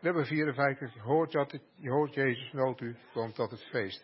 Nummer 54. Je hoort Jezus nood u, komt tot het feest.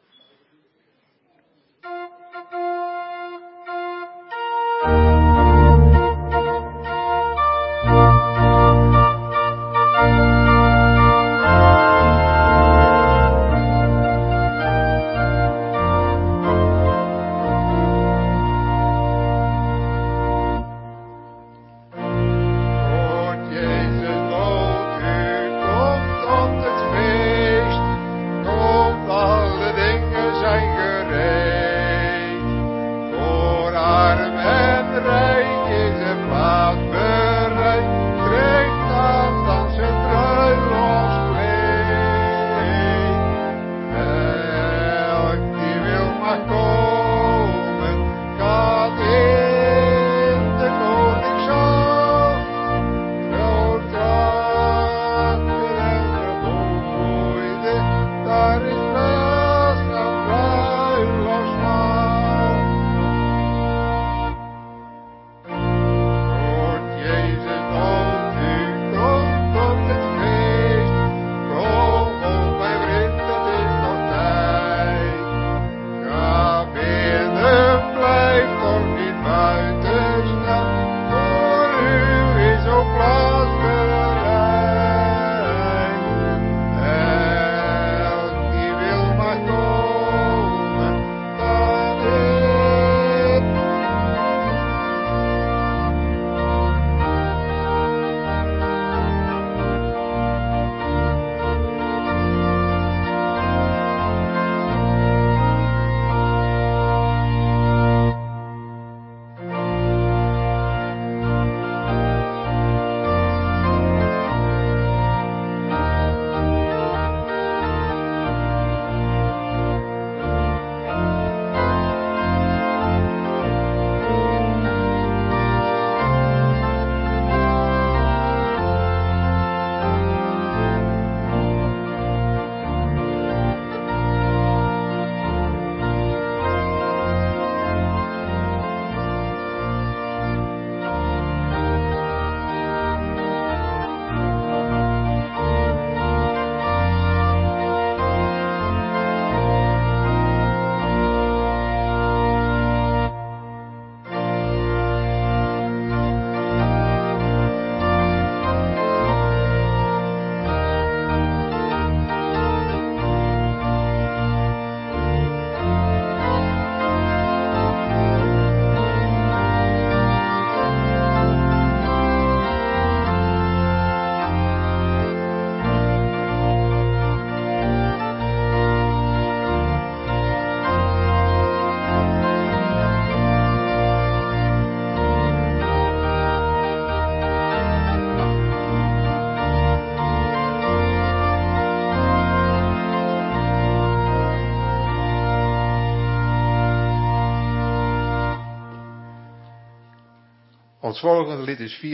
Ons volgende lied is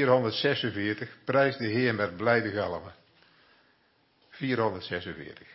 446. Prijs de Heer met blijde galmen. 446.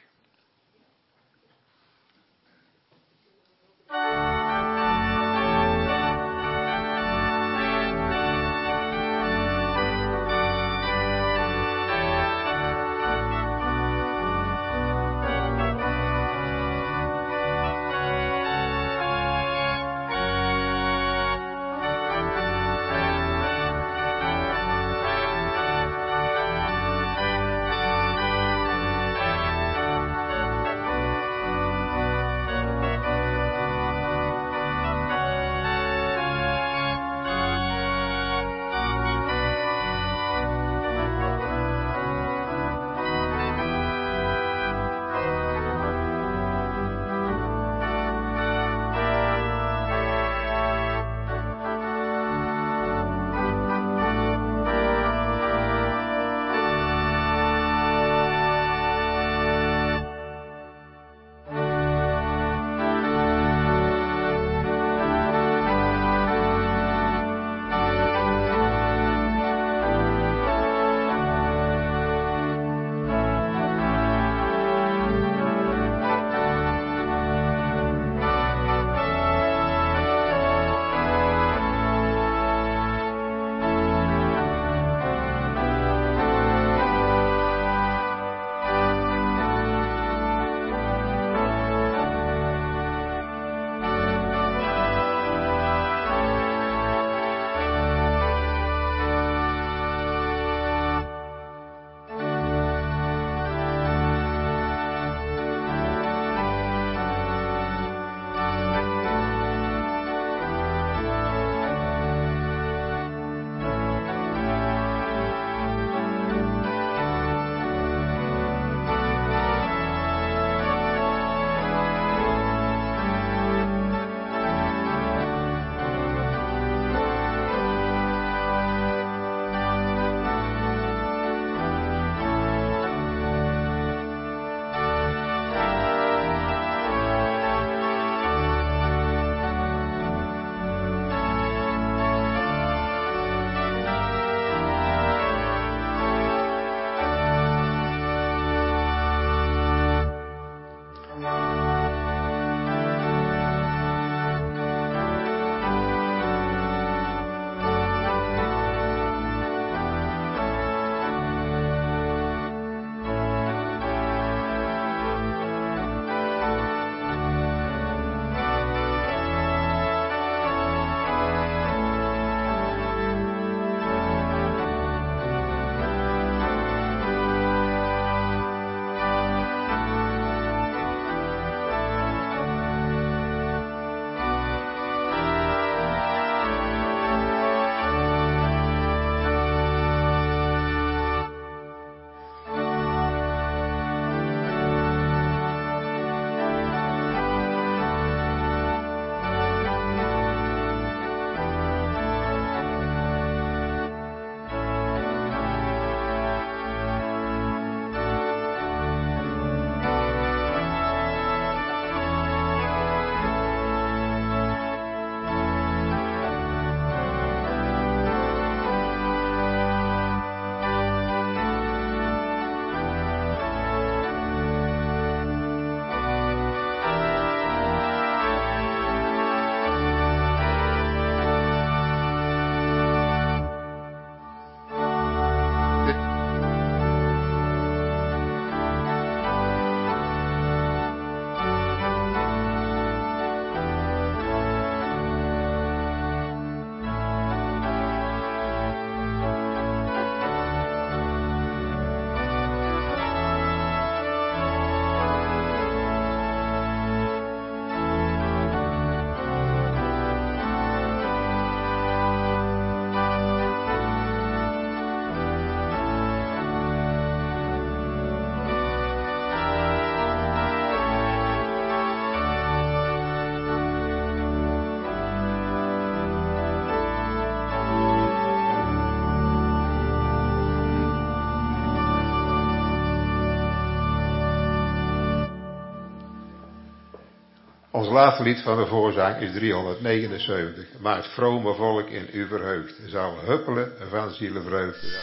Ons laatste lied van de voorzang is 379. Maar het vrome volk in u verheugt. Zal huppelen van zielevreugde.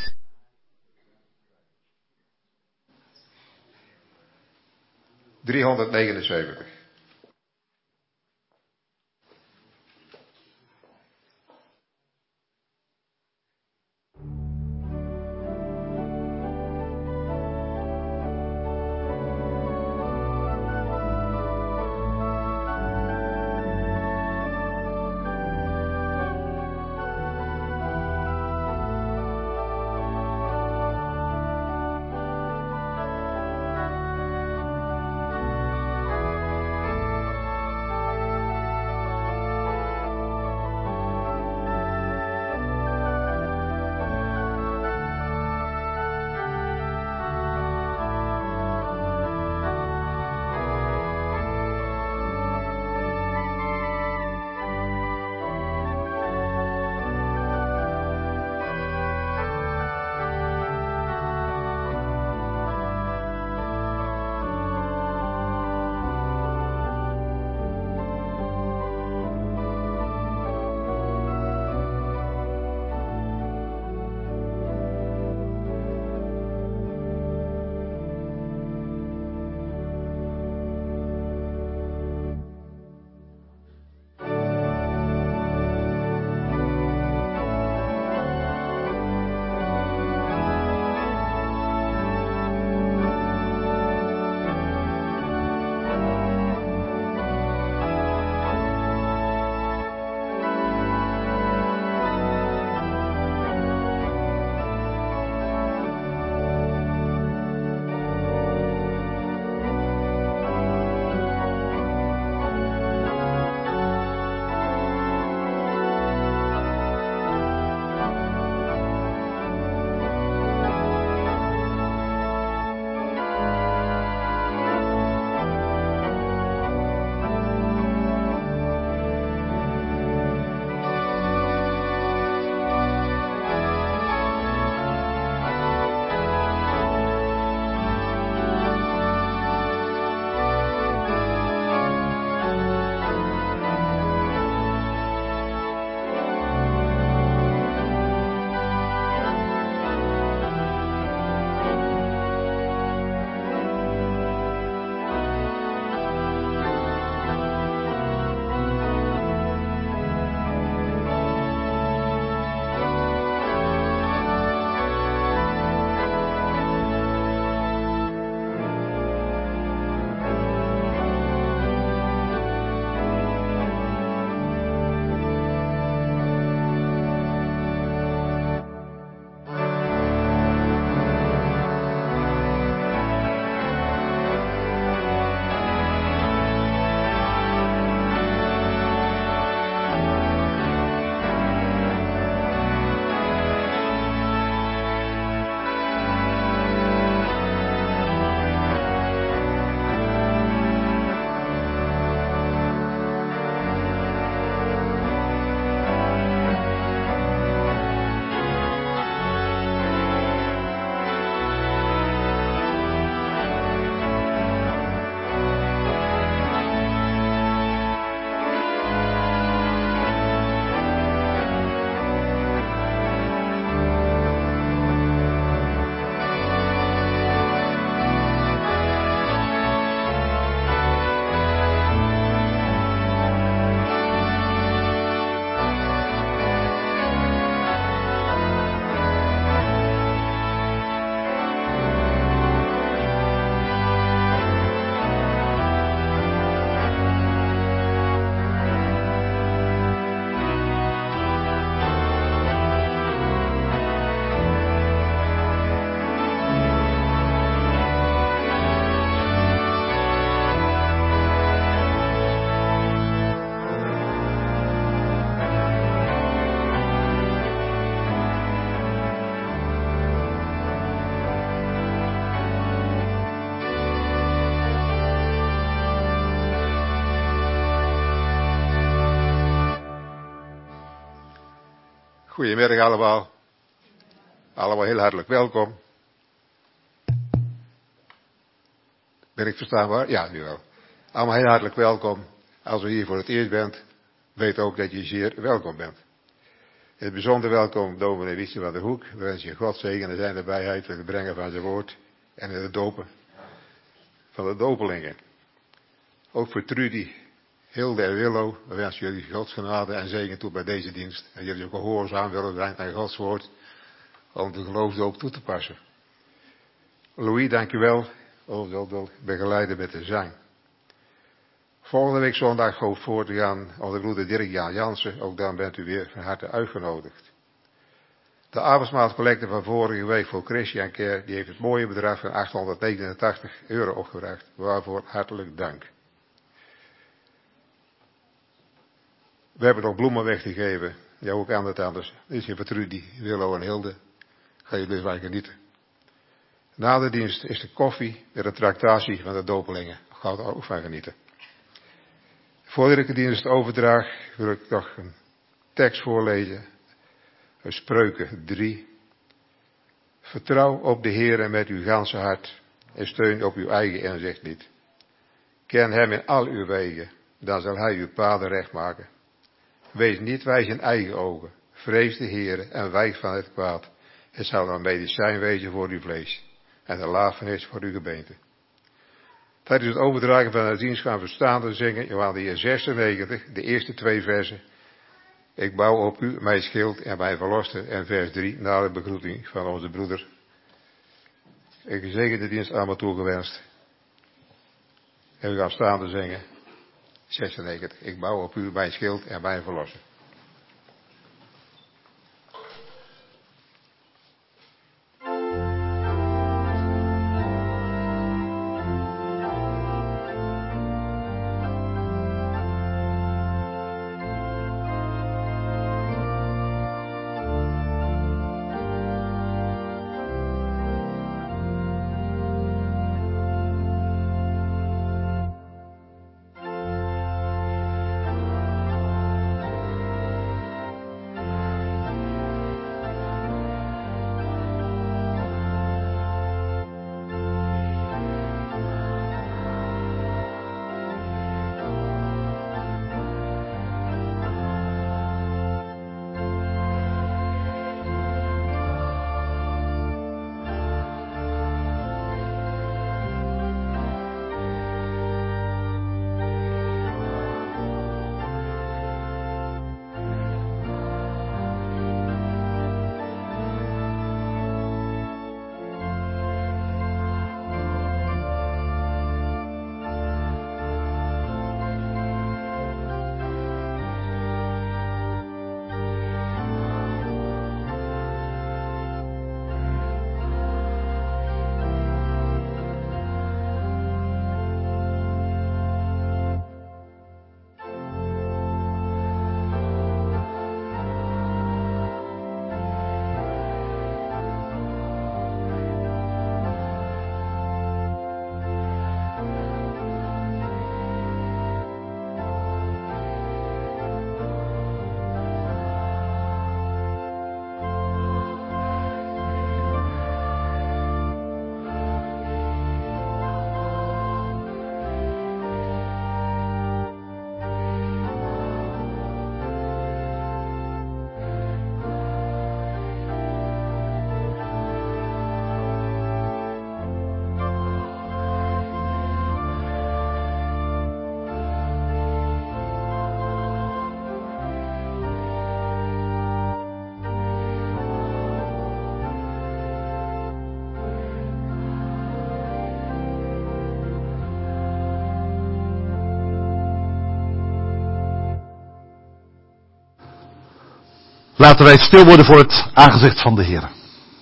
379. Goedemiddag allemaal. Allemaal heel hartelijk welkom. Ben ik verstaanbaar? Ja, nu wel. Allemaal heel hartelijk welkom. Als u hier voor het eerst bent, weet ook dat je zeer welkom bent. In het bijzonder welkom dominee Wietse van der Hoek. We wensen je God zegen en zijn nabijheid voor het brengen van zijn woord en het dopen van de dopelingen. Ook voor Trudy, Hilde en Willo, we wensen jullie Gods genade en zegen toe bij deze dienst. En jullie ook gehoorzaam willen zijn aan Gods woord, om de geloof ook toe te passen. Louis, dankjewel, ons wil begeleiden met de zang. Volgende week zondag hoop voor te gaan onze broeder Dirk Jan Jansen, ook dan bent u weer van harte uitgenodigd. De avondmaalscollecte van vorige week voor Christian Care, die heeft het mooie bedrag van €889 opgebracht, waarvoor hartelijk dank. We hebben nog bloemen weg te geven, ja ook aan het anders. Dit is hier voor Trudy, Willo en Hilde, ga je dus wel genieten. Na de dienst is de koffie met een tractatie van de dopelingen, ga er ook van genieten. Voordat ik de dienst overdraag, wil ik nog een tekst voorlezen. Spreuken 3. Vertrouw op de Heere met uw ganse hart en steun op uw eigen inzicht niet. Ken hem in al uw wegen, dan zal hij uw paden recht maken. Wees niet wijs in eigen ogen, vrees de Heere en wijk van het kwaad. Het zal een medicijn wezen voor uw vlees en een lafenis voor uw gebeente. Tijdens het overdragen van de dienst gaan we staande zingen, Johannes 96, de eerste 2 versen. Ik bouw op u, mijn schild en mijn verlosser, en vers 3, na de begroeting van onze broeder. Ik gezegende dienst allemaal toegewenst. En we gaan staande zingen, 96. Ik bouw op u, mijn schild en mijn verlosser. Laten wij stil worden voor het aangezicht van de Heer.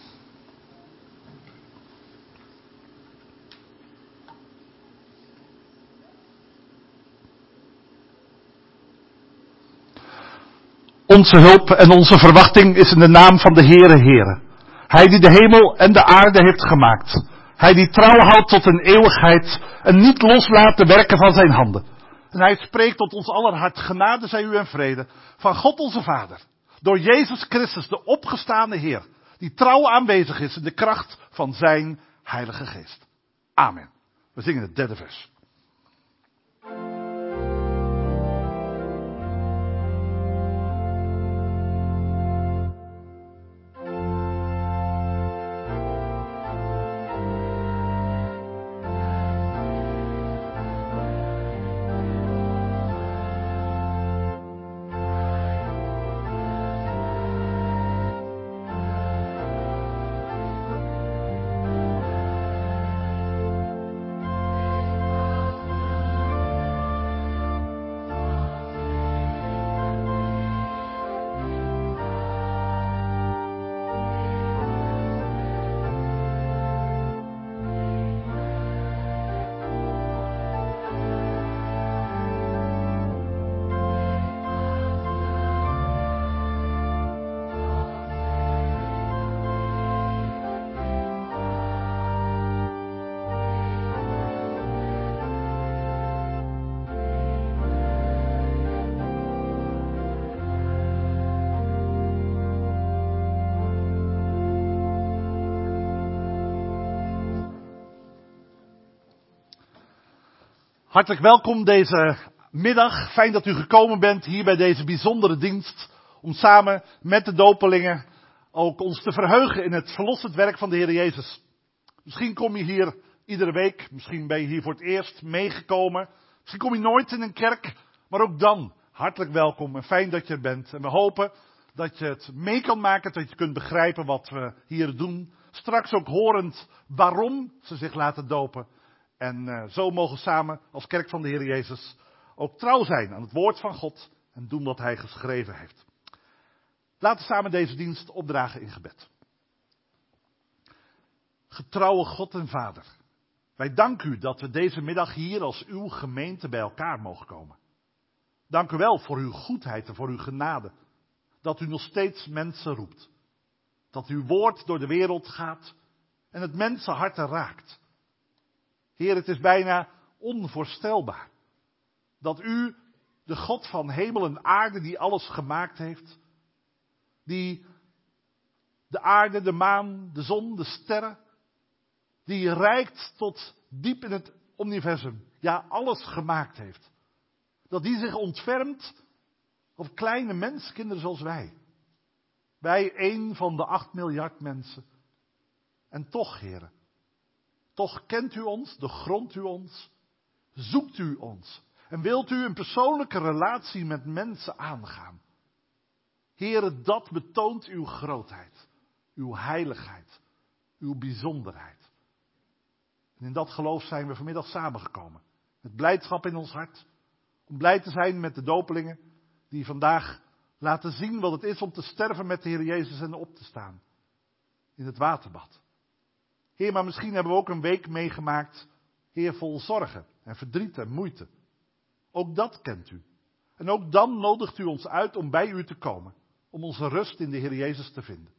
Onze hulp en onze verwachting is in de naam van de Heere Heere. Hij die de hemel en de aarde heeft gemaakt. Hij die trouw houdt tot een eeuwigheid en niet loslaat de werken van zijn handen. En hij spreekt tot ons aller hart, genade zij u en vrede, van God onze Vader. Door Jezus Christus, de opgestane Heer, die trouw aanwezig is in de kracht van zijn Heilige Geest. Amen. We zingen het 3e vers. Hartelijk welkom deze middag. Fijn dat u gekomen bent hier bij deze bijzondere dienst. Om samen met de dopelingen ook ons te verheugen in het verlossend werk van de Heer Jezus. Misschien kom je hier iedere week. Misschien ben je hier voor het eerst meegekomen. Misschien kom je nooit in een kerk. Maar ook dan hartelijk welkom en fijn dat je er bent. En we hopen dat je het mee kan maken. Dat je kunt begrijpen wat we hier doen. Straks ook horend waarom ze zich laten dopen. En zo mogen samen als kerk van de Heer Jezus ook trouw zijn aan het woord van God en doen wat Hij geschreven heeft. Laten we samen deze dienst opdragen in gebed. Getrouwe God en Vader, wij danken u dat we deze middag hier als uw gemeente bij elkaar mogen komen. Dank u wel voor uw goedheid en voor uw genade, dat u nog steeds mensen roept. Dat uw woord door de wereld gaat en het mensenharten raakt. Heer, het is bijna onvoorstelbaar dat u, de God van hemel en aarde die alles gemaakt heeft, die de aarde, de maan, de zon, de sterren, die reikt tot diep in het universum, ja alles gemaakt heeft, dat die zich ontfermt op kleine menskinderen zoals wij. Wij 1 van de 8 miljard mensen. En toch, Heer, toch kent u ons, doorgrondt u ons, zoekt u ons en wilt u een persoonlijke relatie met mensen aangaan. Heere, dat betoont uw grootheid, uw heiligheid, uw bijzonderheid. En in dat geloof zijn we vanmiddag samengekomen, met blijdschap in ons hart, om blij te zijn met de dopelingen die vandaag laten zien wat het is om te sterven met de Heer Jezus en op te staan in het waterbad. Heer, maar misschien hebben we ook een week meegemaakt, Heer, vol zorgen en verdriet en moeite. Ook dat kent u. En ook dan nodigt u ons uit om bij u te komen, om onze rust in de Heer Jezus te vinden.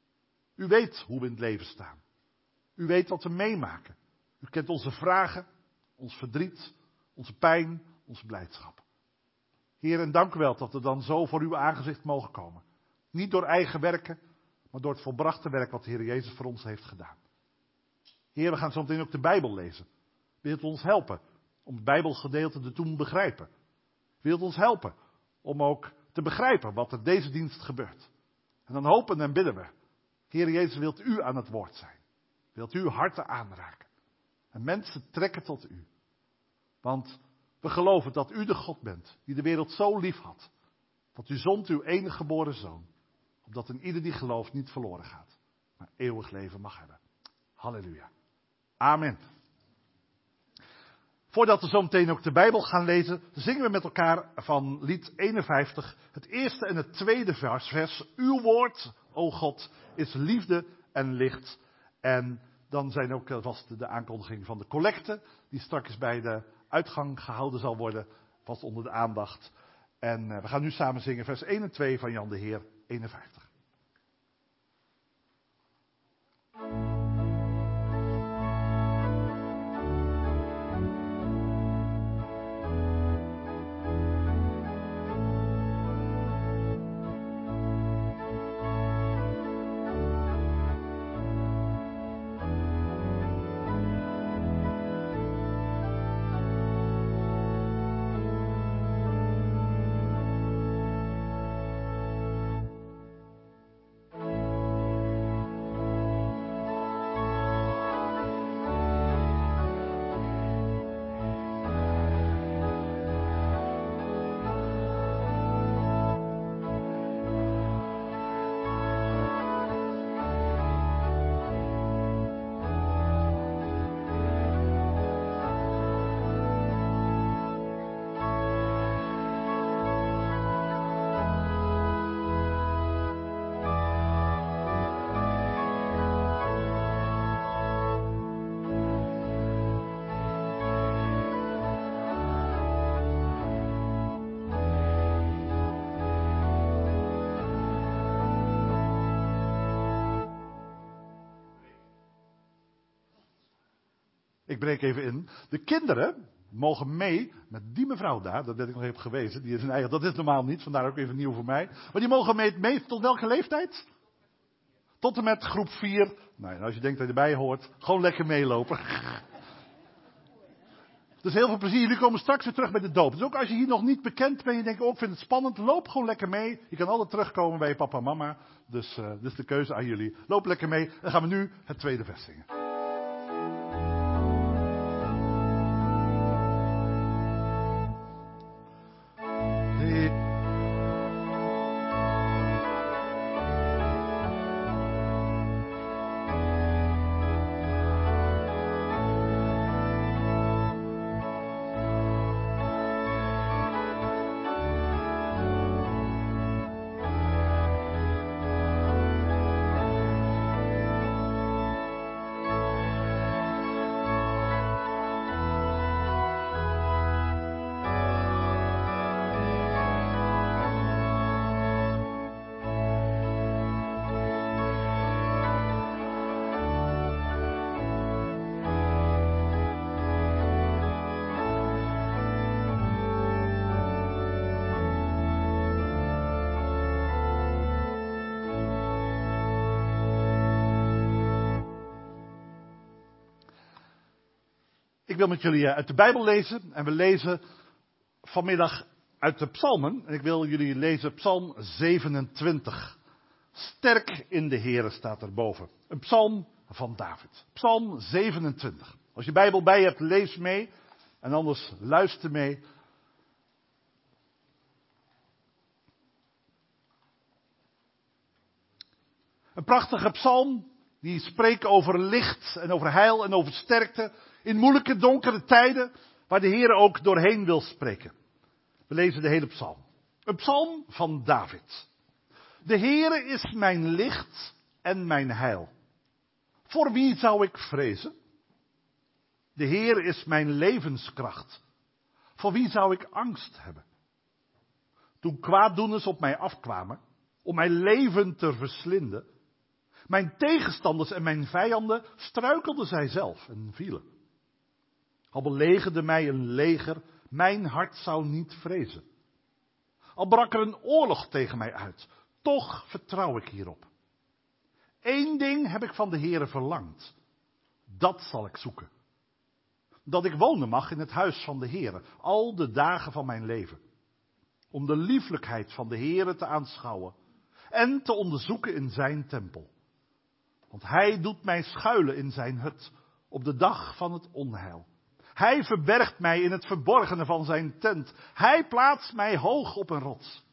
U weet hoe we in het leven staan. U weet wat we meemaken. U kent onze vragen, ons verdriet, onze pijn, onze blijdschap. Heer, en dank u wel dat we dan zo voor uw aangezicht mogen komen. Niet door eigen werken, maar door het volbrachte werk wat de Heer Jezus voor ons heeft gedaan. Heer, we gaan zo meteen ook de Bijbel lezen. Wilt u ons helpen om het Bijbelgedeelte te doen begrijpen? Wilt u ons helpen om ook te begrijpen wat er deze dienst gebeurt? En dan hopen en bidden we. Heer Jezus, wilt u aan het woord zijn? Wilt u harten aanraken? En mensen trekken tot u. Want we geloven dat u de God bent die de wereld zo lief had. Dat u zond uw enige geboren zoon. Opdat een ieder die gelooft niet verloren gaat. Maar eeuwig leven mag hebben. Halleluja. Amen. Voordat we zo meteen ook de Bijbel gaan lezen, zingen we met elkaar van lied 51, het eerste en het tweede vers. Uw woord, o God, is liefde en licht. En dan zijn ook vast de aankondiging van de collecte, die straks bij de uitgang gehouden zal worden, vast onder de aandacht. En we gaan nu samen zingen vers 1 en 2 van Jan de Heer 51. Ik breek even in. De kinderen mogen mee met die mevrouw daar, dat werd ik nog even gewezen. Die is een eigen, dat is normaal niet, vandaar ook even nieuw voor mij. Maar die mogen mee tot welke leeftijd? Tot en met groep 4. Nou, als je denkt dat je erbij hoort, gewoon lekker meelopen. Dus heel veel plezier. Jullie komen straks weer terug bij de doop. Dus ook als je hier nog niet bekend bent, je denkt, ik vind het spannend, loop gewoon lekker mee. Je kan altijd terugkomen bij je papa en mama. Dus de keuze aan jullie. Loop lekker mee. Dan gaan we nu het tweede vers zingen. Ik wil met jullie uit de Bijbel lezen en we lezen vanmiddag uit de Psalmen. En ik wil jullie lezen Psalm 27. Sterk in de Heere staat erboven. Een psalm van David. Psalm 27. Als je Bijbel bij je hebt, lees mee en anders luister mee. Een prachtige psalm die spreekt over licht en over heil en over sterkte. In moeilijke, donkere tijden, waar de Heer ook doorheen wil spreken. We lezen de hele psalm. Een psalm van David. De Heere is mijn licht en mijn heil. Voor wie zou ik vrezen? De Heer is mijn levenskracht. Voor wie zou ik angst hebben? Toen kwaaddoeners op mij afkwamen, om mijn leven te verslinden. Mijn tegenstanders en mijn vijanden struikelden zij zelf en vielen. Al belegerde mij een leger, mijn hart zou niet vrezen. Al brak er een oorlog tegen mij uit, toch vertrouw ik hierop. Eén ding heb ik van de Heere verlangd, dat zal ik zoeken. Dat ik wonen mag in het huis van de Heere, al de dagen van mijn leven. Om de lieflijkheid van de Heere te aanschouwen en te onderzoeken in zijn tempel. Want hij doet mij schuilen in zijn hut op de dag van het onheil. Hij verbergt mij in het verborgene van zijn tent. Hij plaatst mij hoog op een rots.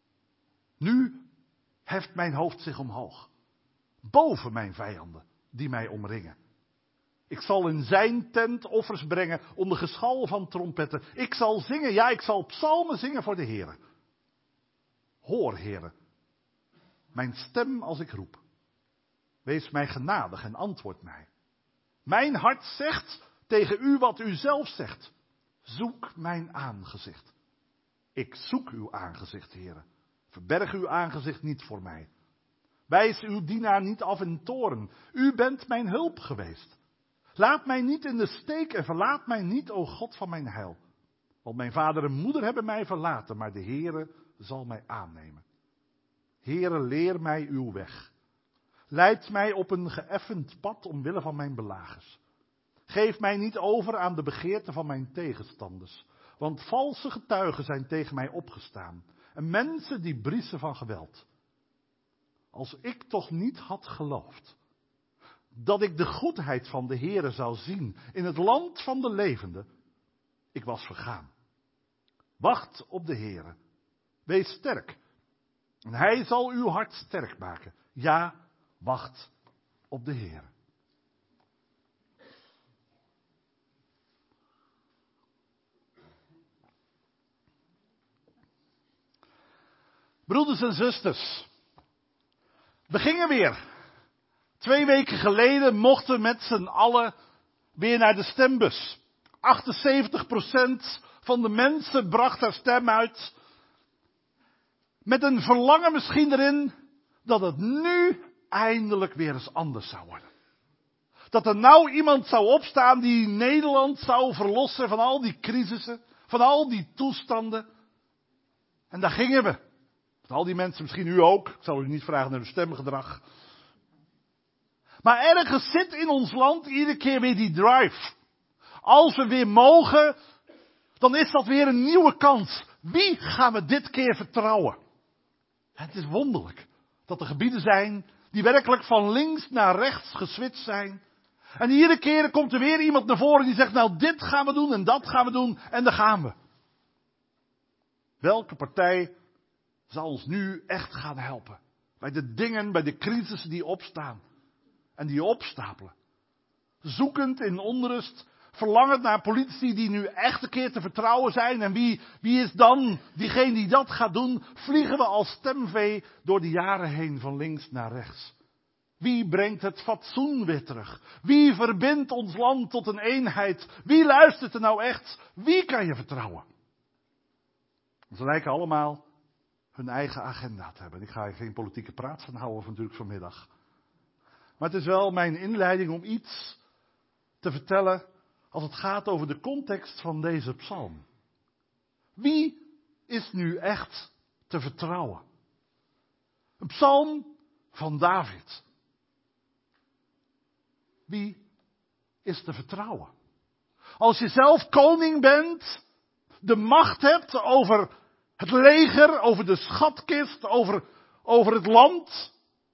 Nu heft mijn hoofd zich omhoog. Boven mijn vijanden die mij omringen. Ik zal in zijn tent offers brengen onder geschal van trompetten. Ik zal zingen, ja, ik zal psalmen zingen voor de Heere. Hoor, Heere, mijn stem als ik roep. Wees mij genadig en antwoord mij. Mijn hart zegt tegen u wat u zelf zegt. Zoek mijn aangezicht. Ik zoek uw aangezicht, Heere. Verberg uw aangezicht niet voor mij. Wijs uw dienaar niet af in toorn. U bent mijn hulp geweest. Laat mij niet in de steek en verlaat mij niet, o God van mijn heil. Want mijn vader en moeder hebben mij verlaten, maar de Heere zal mij aannemen. Heere, leer mij uw weg. Leid mij op een geëffend pad omwille van mijn belagers. Geef mij niet over aan de begeerten van mijn tegenstanders. Want valse getuigen zijn tegen mij opgestaan. En mensen die briezen van geweld. Als ik toch niet had geloofd dat ik de goedheid van de Heere zou zien in het land van de levenden, ik was vergaan. Wacht op de Heere. Wees sterk. En hij zal uw hart sterk maken. Ja, wacht op de Heere. Broeders en zusters, we gingen weer. 2 weken geleden mochten we met z'n allen weer naar de stembus. 78% van de mensen bracht haar stem uit. Met een verlangen misschien erin dat het nu eindelijk weer eens anders zou worden. Dat er nou iemand zou opstaan die Nederland zou verlossen van al die crisissen, van al die toestanden. En daar gingen we. Van al die mensen, misschien u ook. Ik zal u niet vragen naar uw stemgedrag. Maar ergens zit in ons land iedere keer weer die drive. Als we weer mogen, dan is dat weer een nieuwe kans. Wie gaan we dit keer vertrouwen? Het is wonderlijk dat er gebieden zijn die werkelijk van links naar rechts geswitcht zijn. En iedere keer komt er weer iemand naar voren die zegt, nou dit gaan we doen en dat gaan we doen en daar gaan we. Welke partij zal ons nu echt gaan helpen? Bij de dingen, bij de crisissen die opstaan en die opstapelen. Zoekend in onrust, verlangend naar politici die nu echt een keer te vertrouwen zijn. En wie is dan diegene die dat gaat doen? Vliegen we als stemvee door de jaren heen van links naar rechts. Wie brengt het fatsoen weer terug? Wie verbindt ons land tot een eenheid? Wie luistert er nou echt? Wie kan je vertrouwen? Ze lijken allemaal hun eigen agenda te hebben. Ik ga er geen politieke praat van houden natuurlijk vanmiddag. Maar het is wel mijn inleiding om iets te vertellen als het gaat over de context van deze psalm. Wie is nu echt te vertrouwen? Een psalm van David. Wie is te vertrouwen? Als je zelf koning bent, de macht hebt over het leger, over de schatkist, over het land.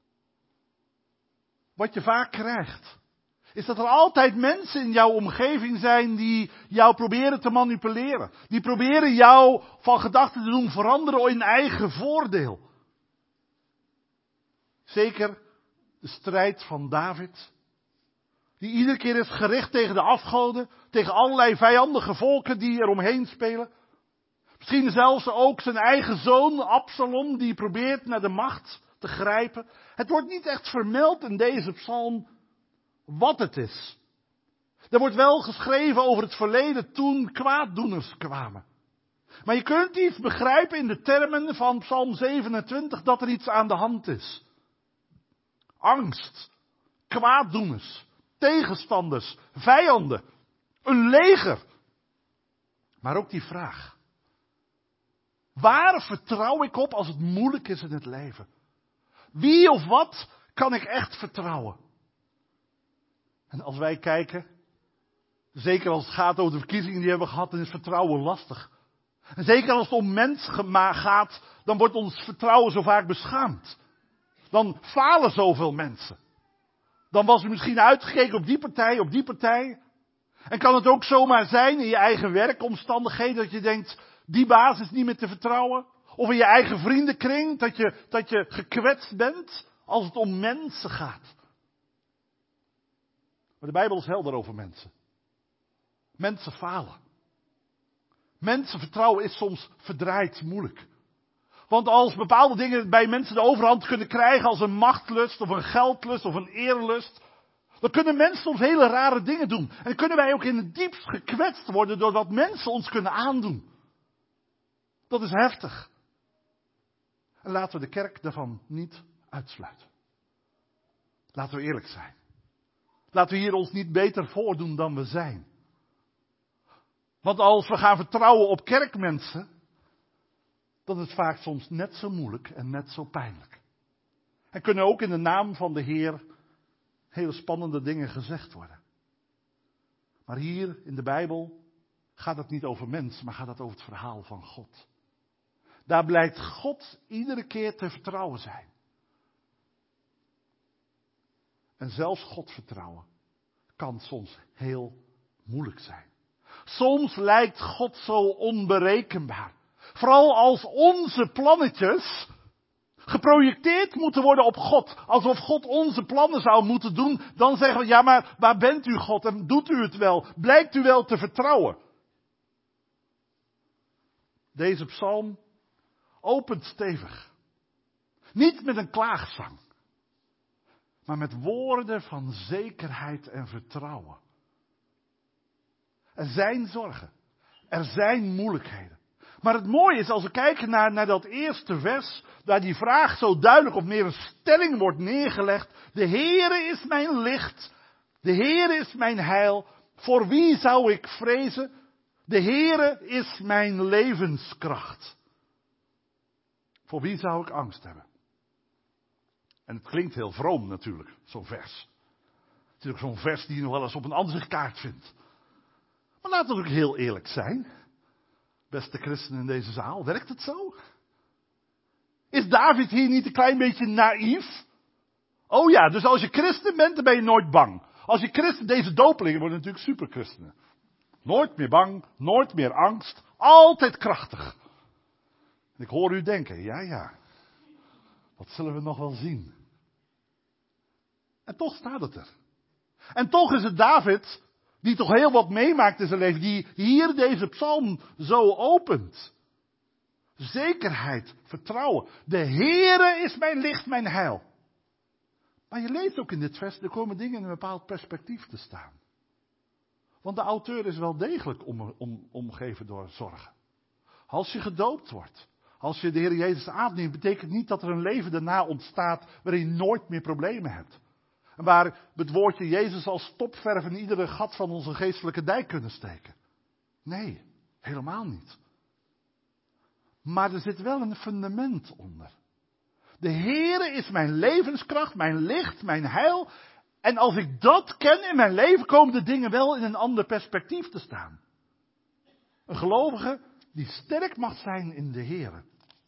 Wat je vaak krijgt, is dat er altijd mensen in jouw omgeving zijn die jou proberen te manipuleren. Die proberen jou van gedachten te doen veranderen in eigen voordeel. Zeker de strijd van David, die iedere keer is gericht tegen de afgoden, tegen allerlei vijandige volken die er omheen spelen. Misschien zelfs ook zijn eigen zoon Absalom, die probeert naar de macht te grijpen. Het wordt niet echt vermeld in deze psalm wat het is. Er wordt wel geschreven over het verleden toen kwaaddoeners kwamen. Maar je kunt iets begrijpen in de termen van psalm 27 dat er iets aan de hand is. Angst, kwaaddoeners, tegenstanders, vijanden, een leger. Maar ook die vraag. Waar vertrouw ik op als het moeilijk is in het leven? Wie of wat kan ik echt vertrouwen? En als wij kijken, zeker als het gaat over de verkiezingen die we hebben gehad, dan is vertrouwen lastig. En zeker als het om mensen gaat, dan wordt ons vertrouwen zo vaak beschaamd. Dan falen zoveel mensen. Dan was u misschien uitgekeken op die partij. En kan het ook zomaar zijn in je eigen werkomstandigheden dat je denkt, die baas is niet meer te vertrouwen. Of in je eigen vriendenkring, dat je gekwetst bent als het om mensen gaat. Maar de Bijbel is helder over mensen. Mensen falen. Mensen vertrouwen is soms verdraaid moeilijk. Want als bepaalde dingen bij mensen de overhand kunnen krijgen, als een machtlust of een geldlust of een eerlust, dan kunnen mensen soms hele rare dingen doen. En dan kunnen wij ook in het diepst gekwetst worden door wat mensen ons kunnen aandoen. Dat is heftig. En laten we de kerk daarvan niet uitsluiten. Laten we eerlijk zijn. Laten we hier ons niet beter voordoen dan we zijn. Want als we gaan vertrouwen op kerkmensen, dan is het vaak soms net zo moeilijk en net zo pijnlijk. En kunnen ook in de naam van de Heer hele spannende dingen gezegd worden. Maar hier in de Bijbel gaat het niet over mensen, maar gaat het over het verhaal van God. Daar blijkt God iedere keer te vertrouwen zijn. En zelfs God vertrouwen kan soms heel moeilijk zijn. Soms lijkt God zo onberekenbaar. Vooral als onze plannetjes geprojecteerd moeten worden op God. Alsof God onze plannen zou moeten doen. Dan zeggen we, ja maar waar bent u God en doet u het wel? Blijkt u wel te vertrouwen? Deze psalm opent stevig. Niet met een klaagzang. Maar met woorden van zekerheid en vertrouwen. Er zijn zorgen. Er zijn moeilijkheden. Maar het mooie is, als we kijken naar dat eerste vers, waar die vraag zo duidelijk of meer een stelling wordt neergelegd. De Heere is mijn licht. De Heere is mijn heil. Voor wie zou ik vrezen? De Heere is mijn levenskracht. Voor wie zou ik angst hebben? En het klinkt heel vroom natuurlijk, zo'n vers. Het is ook zo'n vers die je nog wel eens op een ansichtkaart vindt. Maar laten we ook heel eerlijk zijn. Beste christenen in deze zaal, werkt het zo? Is David hier niet een klein beetje naïef? Oh ja, dus als je christen bent, dan ben je nooit bang. Als je christen, deze dopelingen worden natuurlijk superchristenen. Nooit meer bang, nooit meer angst, altijd krachtig. En ik hoor u denken, ja, dat zullen we nog wel zien. En toch staat het er. En toch is het David, die toch heel wat meemaakt in zijn leven, die hier deze psalm zo opent. Zekerheid, vertrouwen. De Heere is mijn licht, mijn heil. Maar je leest ook in dit vers, er komen dingen in een bepaald perspectief te staan. Want de auteur is wel degelijk omgeven door zorgen. Als je gedoopt wordt, als je de Heer Jezus aanneemt, betekent niet dat er een leven daarna ontstaat waarin je nooit meer problemen hebt. En waar het woordje Jezus als stopverf in iedere gat van onze geestelijke dijk kunnen steken. Nee, helemaal niet. Maar er zit wel een fundament onder. De Heere is mijn levenskracht, mijn licht, mijn heil. En als ik dat ken in mijn leven, komen de dingen wel in een ander perspectief te staan. Een gelovige die sterk mag zijn in de Heere.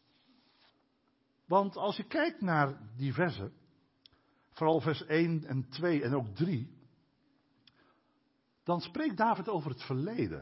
Want als je kijkt naar die versen, vooral vers 1 en 2 en ook 3, dan spreekt David over het verleden.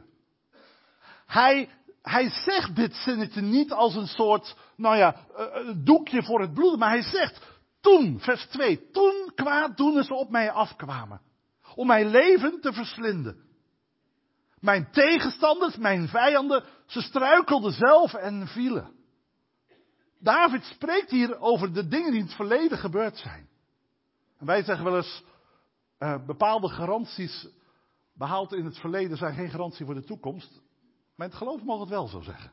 Hij zegt dit zinnetje niet als een soort, doekje voor het bloeden, maar hij zegt, toen, vers 2, toen kwaaddoeners ze op mij afkwamen, om mijn leven te verslinden. Mijn tegenstanders, mijn vijanden, ze struikelden zelf en vielen. David spreekt hier over de dingen die in het verleden gebeurd zijn. En wij zeggen wel eens, bepaalde garanties behaald in het verleden zijn geen garantie voor de toekomst. Maar in het geloof mag het wel zo zeggen.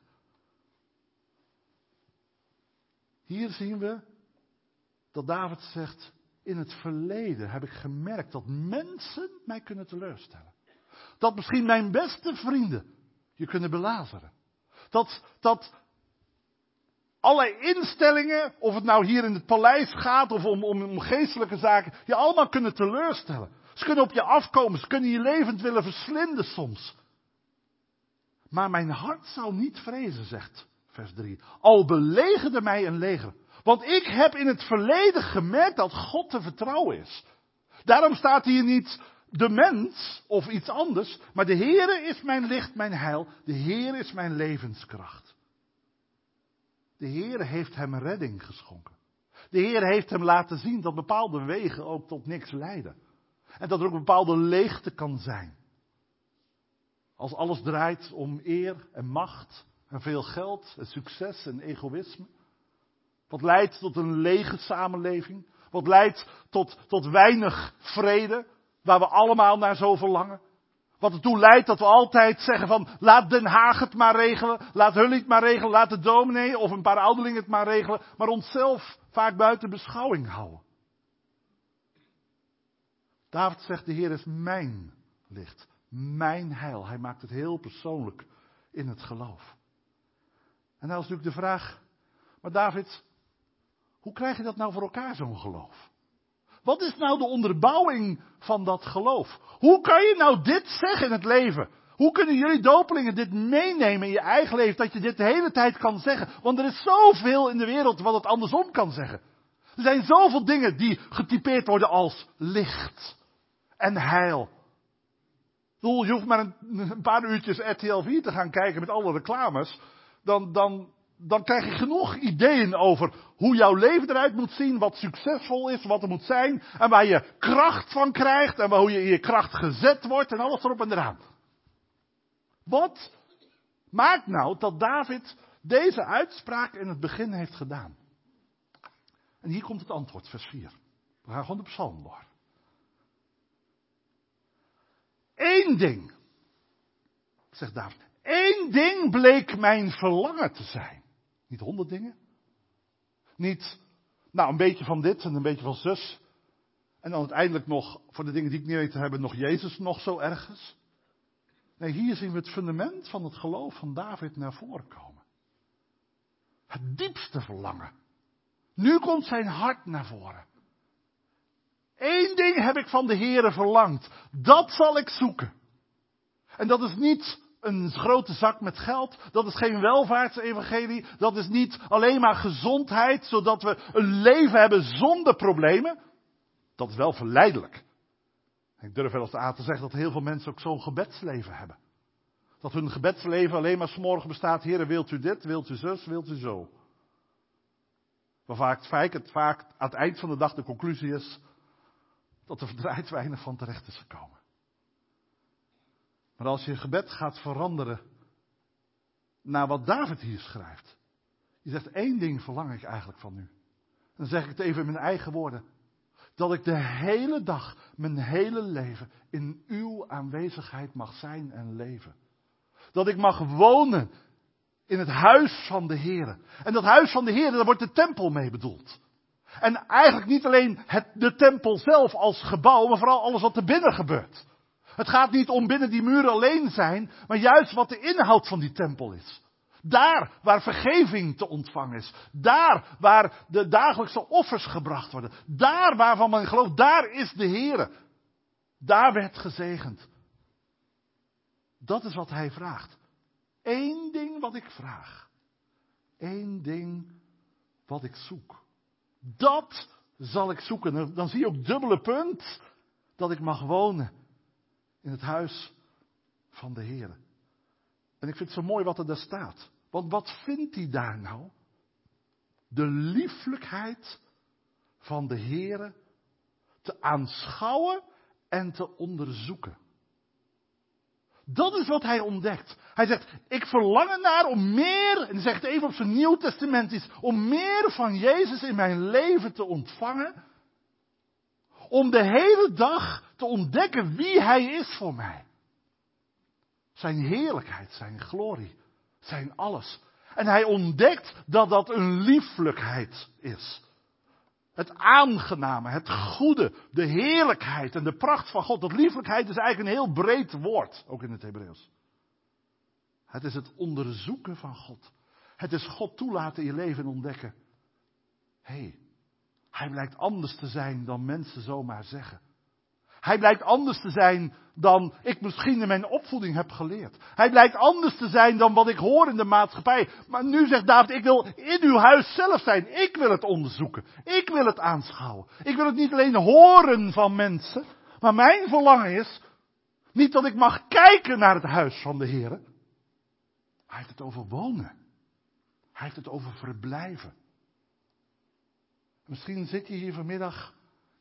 Hier zien we dat David zegt, in het verleden heb ik gemerkt dat mensen mij kunnen teleurstellen. Dat misschien mijn beste vrienden je kunnen belazeren. Dat allerlei instellingen, of het nou hier in het paleis gaat of om geestelijke zaken, je allemaal kunnen teleurstellen. Ze kunnen op je afkomen, ze kunnen je levend willen verslinden soms. Maar mijn hart zou niet vrezen, zegt vers 3. Al belegerde mij een leger. Want ik heb in het verleden gemerkt dat God te vertrouwen is. Daarom staat hier niet de mens of iets anders. Maar de Heere is mijn licht, mijn heil. De Heere is mijn levenskracht. De Heere heeft hem redding geschonken. De Heere heeft hem laten zien dat bepaalde wegen ook tot niks leiden. En dat er ook een bepaalde leegte kan zijn. Als alles draait om eer en macht en veel geld en succes en egoïsme. Wat leidt tot een lege samenleving. Wat leidt tot weinig vrede, waar we allemaal naar zo verlangen. Wat ertoe leidt dat we altijd zeggen van, laat Den Haag het maar regelen. Laat Hully het maar regelen. Laat de dominee of een paar ouderlingen het maar regelen. Maar onszelf vaak buiten beschouwing houden. David zegt, de Heer is mijn licht. Mijn heil. Hij maakt het heel persoonlijk in het geloof. En nou is natuurlijk de vraag, maar David, hoe krijg je dat nou voor elkaar, zo'n geloof? Wat is nou de onderbouwing van dat geloof? Hoe kan je nou dit zeggen in het leven? Hoe kunnen jullie dopelingen dit meenemen in je eigen leven, dat je dit de hele tijd kan zeggen? Want er is zoveel in de wereld wat het andersom kan zeggen. Er zijn zoveel dingen die getypeerd worden als licht en heil. Je hoeft maar een paar uurtjes RTL 4 te gaan kijken met alle reclames. Dan krijg je genoeg ideeën over hoe jouw leven eruit moet zien. Wat succesvol is, wat er moet zijn. En waar je kracht van krijgt. En hoe je in je kracht gezet wordt. En alles erop en eraan. Wat maakt nou dat David deze uitspraak in het begin heeft gedaan? En hier komt het antwoord, vers 4. We gaan gewoon de psalm door. Eén ding, zegt David. Eén ding bleek mijn verlangen te zijn. Niet 100 dingen. Niet, een beetje van dit en een beetje van zus. En dan uiteindelijk nog, voor de dingen die ik niet weet te hebben, nog Jezus nog zo ergens. Nee, hier zien we het fundament van het geloof van David naar voren komen. Het diepste verlangen. Nu komt zijn hart naar voren. Eén ding heb ik van de Heere verlangd. Dat zal ik zoeken. En dat is niet een grote zak met geld. Dat is geen welvaartsevangelie. Dat is niet alleen maar gezondheid, zodat we een leven hebben zonder problemen. Dat is wel verleidelijk. Ik durf wel eens aan te zeggen dat heel veel mensen ook zo'n gebedsleven hebben. Dat hun gebedsleven alleen maar 's morgen bestaat. Heere, wilt u dit, wilt u zus, wilt u zo. Maar vaak aan het eind van de dag de conclusie is dat er verdraaid weinig van terecht is gekomen. Maar als je gebed gaat veranderen naar wat David hier schrijft. Je zegt 1 ding verlang ik eigenlijk van u. Dan zeg ik het even in mijn eigen woorden. Dat ik de hele dag, mijn hele leven in uw aanwezigheid mag zijn en leven. Dat ik mag wonen in het huis van de Heere. En dat huis van de Heere, daar wordt de tempel mee bedoeld. En eigenlijk niet alleen de tempel zelf als gebouw, maar vooral alles wat er binnen gebeurt. Het gaat niet om binnen die muren alleen zijn, maar juist wat de inhoud van die tempel is. Daar waar vergeving te ontvangen is. Daar waar de dagelijkse offers gebracht worden. Daar waarvan men gelooft, daar is de Heere. Daar werd gezegend. Dat is wat hij vraagt. 1 ding wat ik vraag. 1 ding wat ik zoek. Dat zal ik zoeken. Dan zie je ook dubbele punt. Dat ik mag wonen in het huis van de Heere. En ik vind het zo mooi wat er daar staat. Want wat vindt hij daar nou? De lieflijkheid van de Heere te aanschouwen en te onderzoeken. Dat is wat hij ontdekt. Hij zegt, ik verlang ernaar om meer, en hij zegt het even op zijn Nieuw Testamentisch, om meer van Jezus in mijn leven te ontvangen. Om de hele dag te ontdekken wie hij is voor mij. Zijn heerlijkheid, zijn glorie, zijn alles. En hij ontdekt dat dat een lieflijkheid is. Het aangename, het goede, de heerlijkheid en de pracht van God. Dat lieflijkheid is eigenlijk een heel breed woord, ook in het Hebreeuws. Het is het onderzoeken van God. Het is God toelaten in je leven en ontdekken. Hé, hij blijkt anders te zijn dan mensen zomaar zeggen. Hij blijkt anders te zijn dan ik misschien in mijn opvoeding heb geleerd. Hij blijkt anders te zijn dan wat ik hoor in de maatschappij. Maar nu zegt David, ik wil in uw huis zelf zijn. Ik wil het onderzoeken. Ik wil het aanschouwen. Ik wil het niet alleen horen van mensen. Maar mijn verlangen is niet dat ik mag kijken naar het huis van de Heer. Hij heeft het over wonen. Hij heeft het over verblijven. Misschien zit je hier vanmiddag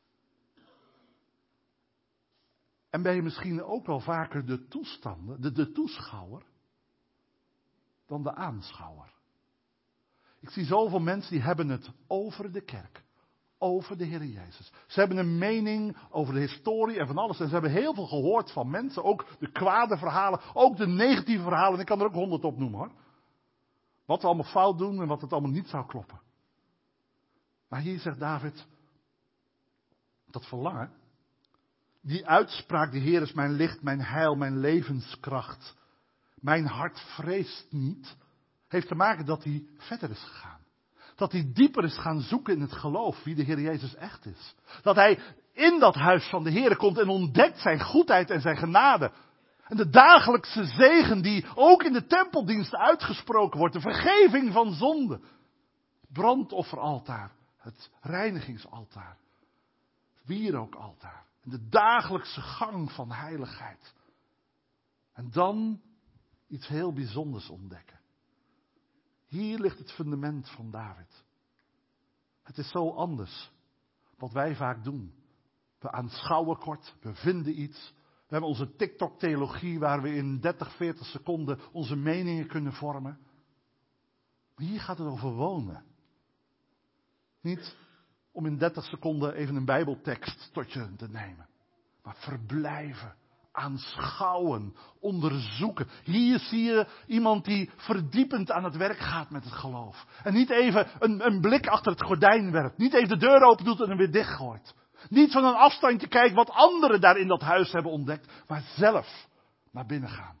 en ben je misschien ook wel vaker de toeschouwer dan de aanschouwer. Ik zie zoveel mensen die hebben het over de kerk, over de Heer Jezus. Ze hebben een mening over de historie en van alles. En ze hebben heel veel gehoord van mensen, ook de kwade verhalen, ook de negatieve verhalen. En ik kan er ook 100 op noemen hoor. Wat we allemaal fout doen en wat het allemaal niet zou kloppen. Maar hier zegt David, dat verlangen, die uitspraak, de Heer is mijn licht, mijn heil, mijn levenskracht. Mijn hart vreest niet, heeft te maken dat hij verder is gegaan. Dat hij dieper is gaan zoeken in het geloof, wie de Heer Jezus echt is. Dat hij in dat huis van de Heer komt en ontdekt zijn goedheid en zijn genade. En de dagelijkse zegen die ook in de tempeldienst uitgesproken wordt. De vergeving van zonde. Brandofferaltaar. Het reinigingsaltaar. Het wierookaltaar. En de dagelijkse gang van heiligheid. En dan iets heel bijzonders ontdekken. Hier ligt het fundament van David. Het is zo anders. Wat wij vaak doen. We aanschouwen kort. We vinden iets. We hebben onze TikTok-theologie waar we in 30, 40 seconden onze meningen kunnen vormen. Maar hier gaat het over wonen. Niet om in 30 seconden even een bijbeltekst tot je te nemen. Maar verblijven, aanschouwen, onderzoeken. Hier zie je iemand die verdiepend aan het werk gaat met het geloof. En niet even een blik achter het gordijn werpt. Niet even de deur open doet en hem weer dichtgooit. Niet van een afstandje kijken wat anderen daar in dat huis hebben ontdekt. Maar zelf naar binnen gaan.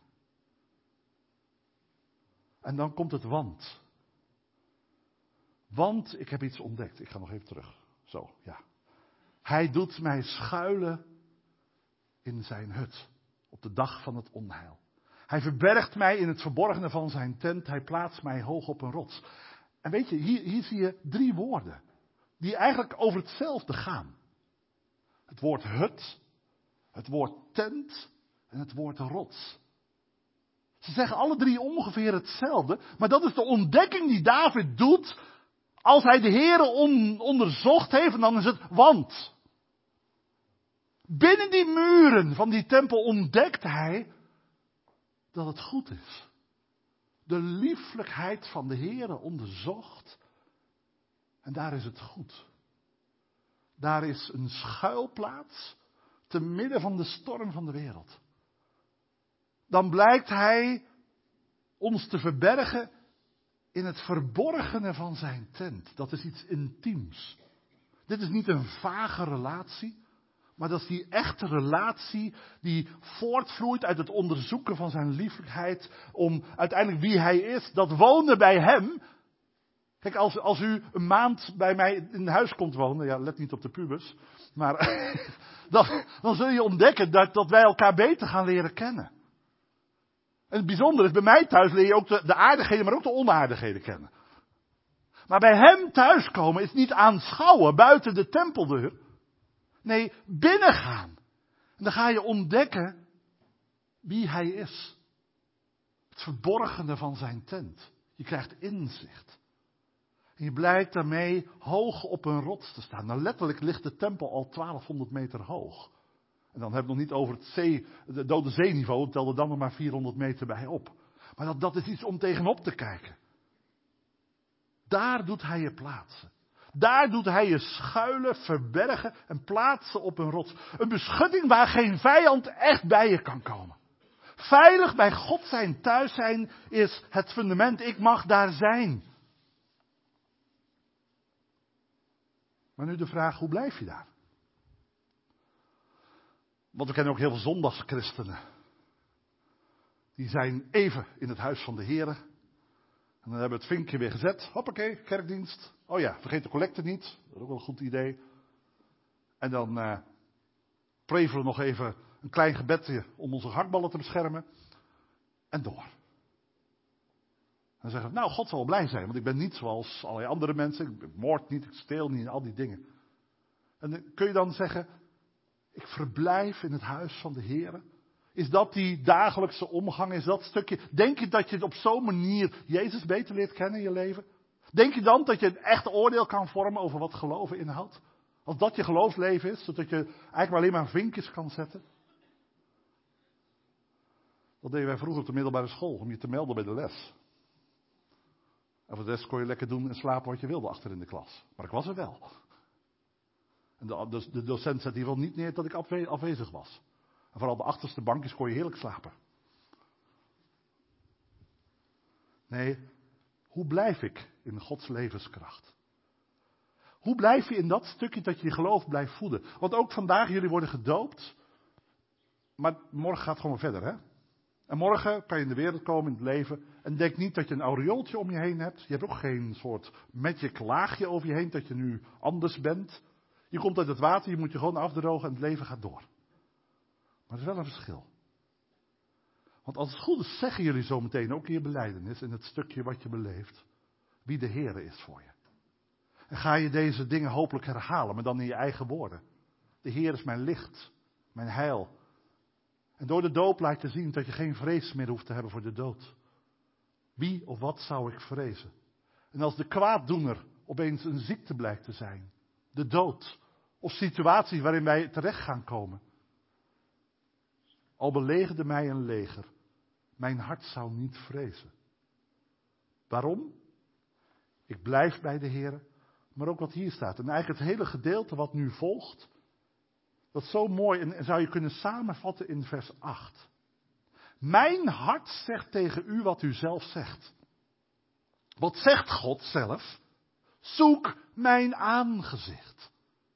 En dan komt het want. Want ik heb iets ontdekt. Ik ga nog even terug. Zo, ja. Hij doet mij schuilen in zijn hut. Op de dag van het onheil. Hij verbergt mij in het verborgene van zijn tent. Hij plaatst mij hoog op een rots. En weet je, hier zie je 3 woorden. Die eigenlijk over hetzelfde gaan. Het woord hut. Het woord tent. En het woord rots. Ze zeggen alle 3 ongeveer hetzelfde. Maar dat is de ontdekking die David doet. Als hij de Heere onderzocht heeft. En dan is het want. Binnen die muren van die tempel ontdekt hij dat het goed is. De lieflijkheid van de Heere onderzocht. En daar is het goed. Daar is een schuilplaats te midden van de storm van de wereld. Dan blijkt hij ons te verbergen in het verborgene van zijn tent. Dat is iets intiems. Dit is niet een vage relatie. Maar dat is die echte relatie die voortvloeit uit het onderzoeken van zijn lieflijkheid. Om uiteindelijk wie hij is. Dat wonen bij hem. Kijk, als u een maand bij mij in huis komt wonen. Ja, let niet op de pubers. Maar dan zul je ontdekken dat wij elkaar beter gaan leren kennen. En het bijzondere is, bij mij thuis leer je ook de aardigheden, maar ook de onaardigheden kennen. Maar bij hem thuiskomen is niet aanschouwen buiten de tempeldeur. Nee, binnengaan. En dan ga je ontdekken wie hij is. Het verborgene van zijn tent. Je krijgt inzicht. En je blijkt daarmee hoog op een rots te staan. Nou, letterlijk ligt de tempel al 1200 meter hoog. En dan hebben we nog niet over het dode zeeniveau. Tel er dan nog maar 400 meter bij op. Maar dat is iets om tegenop te kijken. Daar doet hij je plaatsen. Daar doet hij je schuilen, verbergen en plaatsen op een rots. Een beschutting waar geen vijand echt bij je kan komen. Veilig bij God zijn, thuis zijn is het fundament. Ik mag daar zijn. Maar nu de vraag, hoe blijf je daar? Want we kennen ook heel veel zondagschristenen. Die zijn even in het huis van de Heer. En dan hebben we het vinkje weer gezet. Hoppakee, kerkdienst. Oh ja, vergeet de collecte niet. Dat is ook wel een goed idee. En dan prevelen we nog even een klein gebedje om onze hartballen te beschermen. En door. En dan zeggen we, nou, God zal wel blij zijn. Want ik ben niet zoals allerlei andere mensen. Ik moord niet, ik steel niet, al die dingen. En dan kun je dan zeggen, ik verblijf in het huis van de Heer. Is dat die dagelijkse omgang? Is dat stukje? Denk je dat je het op zo'n manier Jezus beter leert kennen in je leven? Denk je dan dat je een echt oordeel kan vormen over wat geloven inhoudt? Als dat je geloofsleven is, zodat je eigenlijk maar alleen maar vinkjes kan zetten? Dat deden wij vroeger op de middelbare school, om je te melden bij de les. En voor de rest kon je lekker doen en slapen wat je wilde achter in de klas. Maar ik was er wel. En de docent zette hier wel niet neer dat ik afwezig was. En vooral de achterste bankjes kon je heerlijk slapen. Nee, hoe blijf ik in Gods levenskracht? Hoe blijf je in dat stukje dat je je geloof blijft voeden? Want ook vandaag, jullie worden gedoopt. Maar morgen gaat het gewoon verder, hè? En morgen kan je in de wereld komen, in het leven. En denk niet dat je een aureooltje om je heen hebt. Je hebt ook geen soort magic laagje over je heen, dat je nu anders bent. Je komt uit het water, je moet je gewoon afdrogen en het leven gaat door. Maar er is wel een verschil. Want als het goed is, zeggen jullie zo meteen ook in je belijdenis, in het stukje wat je beleeft, wie de Heere is voor je. En ga je deze dingen hopelijk herhalen, maar dan in je eigen woorden. De Heer is mijn licht, mijn heil. En door de doop laat je zien dat je geen vrees meer hoeft te hebben voor de dood. Wie of wat zou ik vrezen? En als de kwaaddoener opeens een ziekte blijkt te zijn, de dood, of situaties waarin wij terecht gaan komen. Al belegerde mij een leger, mijn hart zou niet vrezen. Waarom? Ik blijf bij de Heer, maar ook wat hier staat. En eigenlijk het hele gedeelte wat nu volgt, dat is zo mooi en zou je kunnen samenvatten in vers 8. Mijn hart zegt tegen u wat u zelf zegt. Wat zegt God zelf? Zoek mijn aangezicht.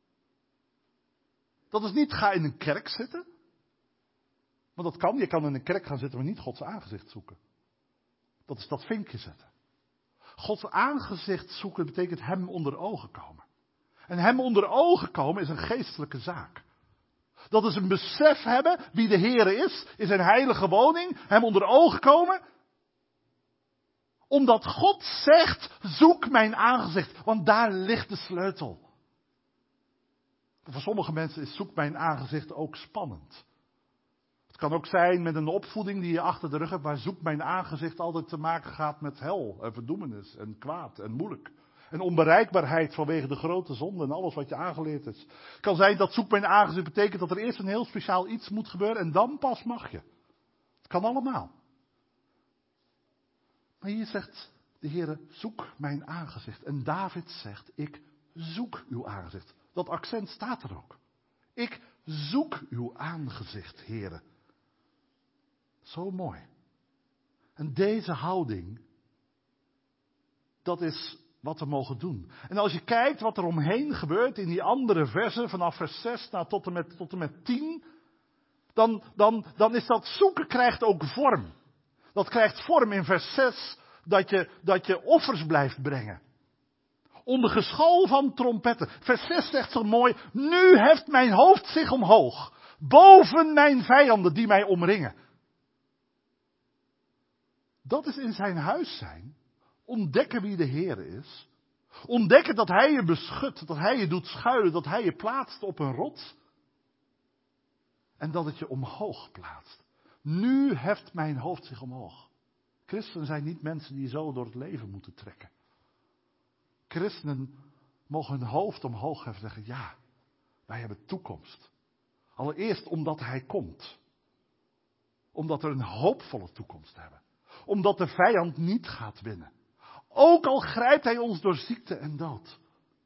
Dat is niet ga in een kerk zitten. Want dat kan, je kan in een kerk gaan zitten maar niet Gods aangezicht zoeken. Dat is dat vinkje zetten. Gods aangezicht zoeken betekent hem onder ogen komen. En hem onder ogen komen is een geestelijke zaak. Dat is een besef hebben wie de Heere is, in zijn heilige woning, hem onder ogen komen. Omdat God zegt, zoek mijn aangezicht, want daar ligt de sleutel. Voor sommige mensen is zoek mijn aangezicht ook spannend. Het kan ook zijn met een opvoeding die je achter de rug hebt, waar zoek mijn aangezicht altijd te maken gaat met hel en verdoemenis en kwaad en moeilijk. En onbereikbaarheid vanwege de grote zonde en alles wat je aangeleerd is. Het kan zijn dat zoek mijn aangezicht betekent dat er eerst een heel speciaal iets moet gebeuren en dan pas mag je. Het kan allemaal. Maar hier zegt de Heere, zoek mijn aangezicht. En David zegt, ik zoek uw aangezicht. Dat accent staat er ook. Ik zoek uw aangezicht, Heere. Zo mooi. En deze houding, dat is wat we mogen doen. En als je kijkt wat er omheen gebeurt in die andere versen, vanaf vers 6 tot en met 10, dan is dat zoeken krijgt ook vorm. Dat krijgt vorm in vers 6, dat je offers blijft brengen. Onder geschal van trompetten. Vers 6 zegt zo mooi, nu heft mijn hoofd zich omhoog, boven mijn vijanden die mij omringen. Dat is in zijn huis zijn. Ontdekken wie de Heer is. Ontdekken dat Hij je beschut, dat Hij je doet schuilen, dat Hij je plaatst op een rots. En dat het je omhoog plaatst. Nu heft mijn hoofd zich omhoog. Christenen zijn niet mensen die zo door het leven moeten trekken. Christenen mogen hun hoofd omhoog heffen en zeggen, ja, wij hebben toekomst. Allereerst omdat Hij komt. Omdat we een hoopvolle toekomst hebben. Omdat de vijand niet gaat winnen. Ook al grijpt hij ons door ziekte en dood.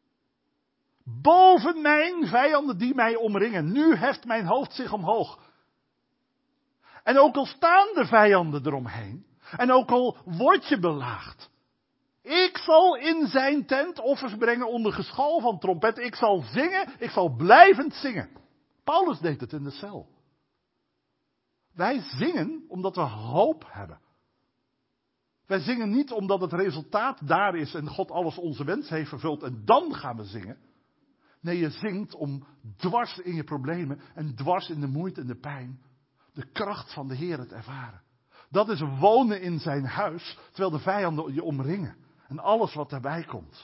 Boven mijn vijanden die mij omringen. Nu heft mijn hoofd zich omhoog. En ook al staan de vijanden eromheen. En ook al word je belaagd. Ik zal in zijn tent offers brengen onder geschal van trompet. Ik zal zingen. Ik zal blijvend zingen. Paulus deed het in de cel. Wij zingen omdat we hoop hebben. Wij zingen niet omdat het resultaat daar is en God alles onze wens heeft vervuld en dan gaan we zingen. Nee, je zingt om dwars in je problemen en dwars in de moeite en de pijn de kracht van de Heer te ervaren. Dat is wonen in zijn huis terwijl de vijanden je omringen en alles wat daarbij komt.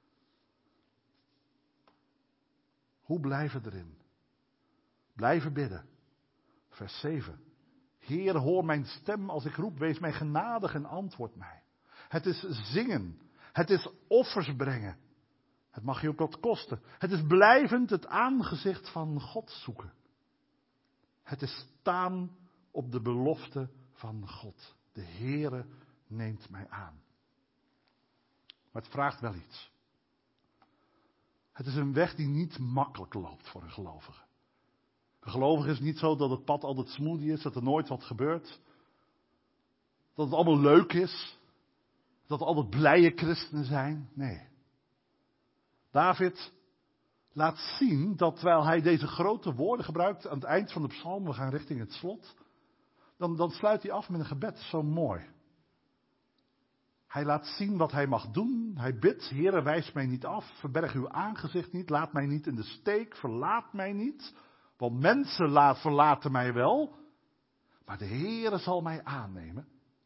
Hoe blijven erin? Blijven bidden. Vers 7. Heer, hoor mijn stem als ik roep, wees mij genadig en antwoord mij. Het is zingen. Het is offers brengen. Het mag je ook wat kosten. Het is blijvend het aangezicht van God zoeken. Het is staan op de belofte van God. De Heere neemt mij aan. Maar het vraagt wel iets. Het is een weg die niet makkelijk loopt voor een gelovige. Een gelovige is niet zo dat het pad altijd smoothie is, dat er nooit wat gebeurt. Dat het allemaal leuk is. Dat er altijd blije christenen zijn. Nee. David laat zien dat terwijl hij deze grote woorden gebruikt aan het eind van de psalm, we gaan richting het slot. Dan sluit hij af met een gebed, zo mooi. Hij laat zien wat hij mag doen. Hij bidt, Heere, wijs mij niet af, verberg uw aangezicht niet, laat mij niet in de steek, verlaat mij niet. Want mensen verlaten mij wel, maar de Heere zal mij aannemen.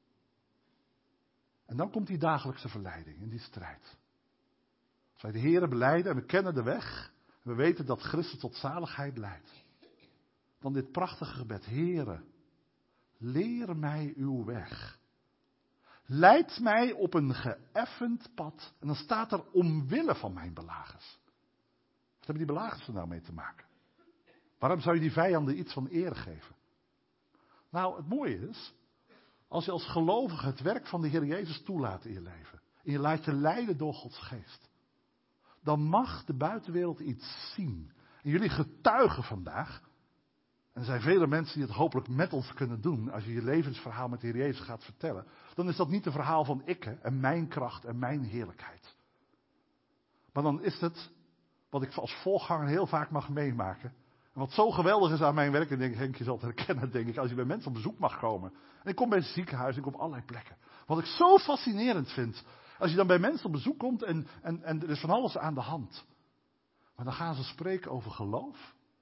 En dan komt die dagelijkse verleiding in die strijd. Als wij de Heere belijden en we kennen de weg, en we weten dat Christus tot zaligheid leidt. Dan dit prachtige gebed, Heere, leer mij uw weg. Leid mij op een geëffend pad. En dan staat er omwille van mijn belagers. Wat hebben die belagers er nou mee te maken? Waarom zou je die vijanden iets van eer geven? Nou, het mooie is, als je als gelovige het werk van de Heer Jezus toelaat in je leven. En je laat je leiden door Gods geest. Dan mag de buitenwereld iets zien. En jullie getuigen vandaag. En er zijn vele mensen die het hopelijk met ons kunnen doen. Als je je levensverhaal met de Heer Jezus gaat vertellen. Dan is dat niet een verhaal van ik en mijn kracht en mijn heerlijkheid. Maar dan is het wat ik als voorganger heel vaak mag meemaken. En wat zo geweldig is aan mijn werk, en denk ik, Henk, je zal het herkennen, denk ik, als je bij mensen op bezoek mag komen. En ik kom bij het ziekenhuis, ik kom op allerlei plekken. Wat ik zo fascinerend vind, als je dan bij mensen op bezoek komt en er is van alles aan de hand. Maar dan gaan ze spreken over geloof.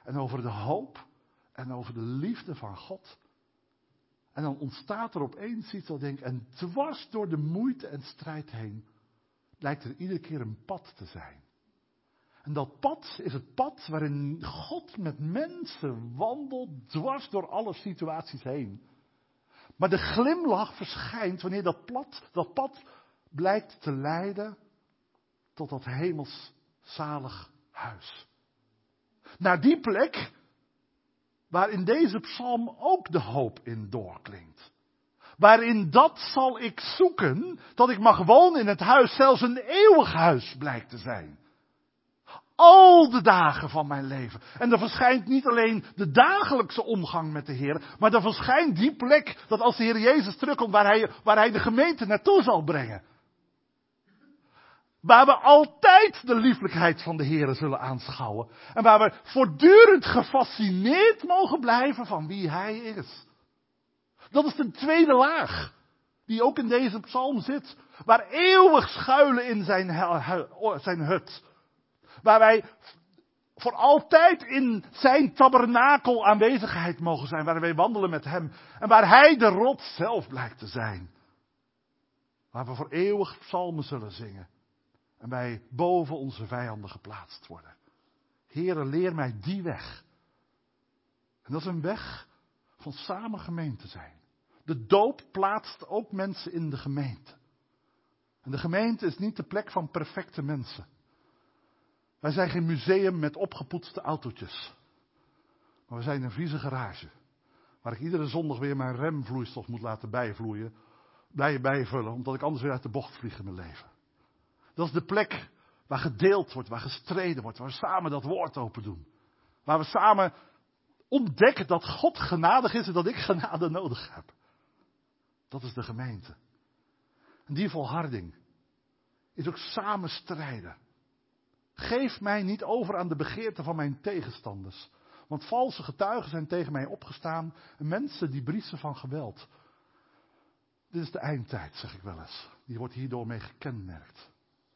en over de hoop en over de liefde van God. En dan ontstaat er opeens iets dat ik denk, en dwars door de moeite en strijd heen, lijkt er iedere keer een pad te zijn. En dat pad is het pad waarin God met mensen wandelt, dwars door alle situaties heen. Maar de glimlach verschijnt wanneer dat pad blijkt te leiden tot dat hemels zalig huis. Naar die plek waar in deze psalm ook de hoop in doorklinkt. Waarin dat zal ik zoeken, dat ik mag wonen in het huis, zelfs een eeuwig huis blijkt te zijn. Al de dagen van mijn leven. En er verschijnt niet alleen de dagelijkse omgang met de Heer, maar er verschijnt die plek dat als de Heer Jezus terugkomt waar hij de gemeente naartoe zal brengen. Waar we altijd de lieflijkheid van de Heer zullen aanschouwen. En waar we voortdurend gefascineerd mogen blijven van wie Hij is. Dat is de tweede laag. Die ook in deze psalm zit. Waar eeuwig schuilen in zijn hut. Waar wij voor altijd in zijn tabernakel aanwezigheid mogen zijn. Waar wij wandelen met hem. En waar hij de rots zelf blijkt te zijn. Waar we voor eeuwig psalmen zullen zingen. En wij boven onze vijanden geplaatst worden. Heere, leer mij die weg. En dat is een weg van samen gemeente zijn. De doop plaatst ook mensen in de gemeente. En de gemeente is niet de plek van perfecte mensen. Wij zijn geen museum met opgepoetste autootjes. Maar we zijn een vieze garage. Waar ik iedere zondag weer mijn remvloeistof moet laten bijvullen. Omdat ik anders weer uit de bocht vlieg in mijn leven. Dat is de plek waar gedeeld wordt, waar gestreden wordt. Waar we samen dat woord open doen. Waar we samen ontdekken dat God genadig is en dat ik genade nodig heb. Dat is de gemeente. En die volharding is ook samen strijden. Geef mij niet over aan de begeerten van mijn tegenstanders. Want valse getuigen zijn tegen mij opgestaan. En mensen die briesen van geweld. Dit is de eindtijd, zeg ik wel eens. Die wordt hierdoor mee gekenmerkt.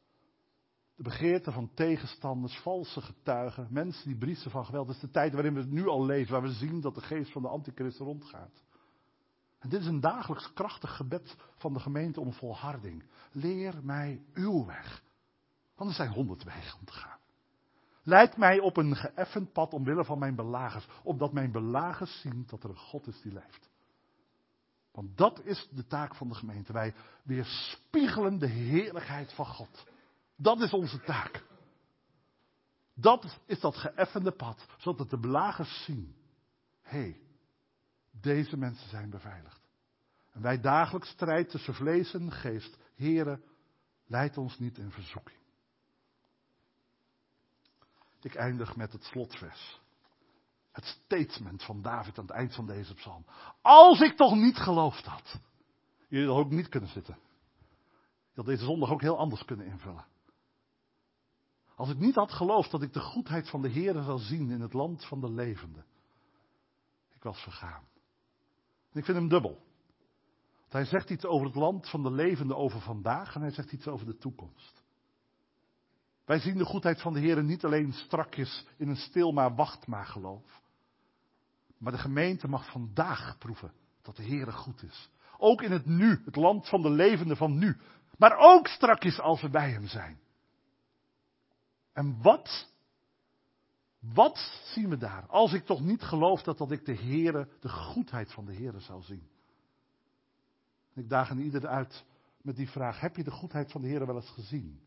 De begeerten van tegenstanders, valse getuigen, mensen die briesen van geweld. Dat is de tijd waarin we nu al leven, waar we zien dat de geest van de antichrist rondgaat. En dit is een dagelijks krachtig gebed van de gemeente om volharding. Leer mij uw weg. Want er zijn 100 wegen om te gaan. Leid mij op een geëffend pad omwille van mijn belagers. Opdat mijn belagers zien dat er een God is die leeft. Want dat is de taak van de gemeente. Wij weerspiegelen de heerlijkheid van God. Dat is onze taak. Dat is dat geëffende pad. Zodat de belagers zien. Hé, deze mensen zijn beveiligd. En wij dagelijks strijd tussen vlees en geest. Heere, leid ons niet in verzoeking. Ik eindig met het slotvers. Het statement van David aan het eind van deze psalm. Als ik toch niet geloofd had. Jullie hadden ook niet kunnen zitten. Je had deze zondag ook heel anders kunnen invullen. Als ik niet had geloofd dat ik de goedheid van de Heer zou zien in het land van de levenden. Ik was vergaan. En ik vind hem dubbel. Want hij zegt iets over het land van de levenden over vandaag en hij zegt iets over de toekomst. Wij zien de goedheid van de Heer niet alleen strakjes in een stil maar wacht maar geloof. Maar de gemeente mag vandaag proeven dat de Heer goed is. Ook in het nu, het land van de levenden van nu. Maar ook strakjes als we bij hem zijn. En wat zien we daar? Als ik toch niet geloof dat ik de goedheid van de Heer zou zien. Ik daag aan ieder uit met die vraag. Heb je de goedheid van de Heer wel eens gezien?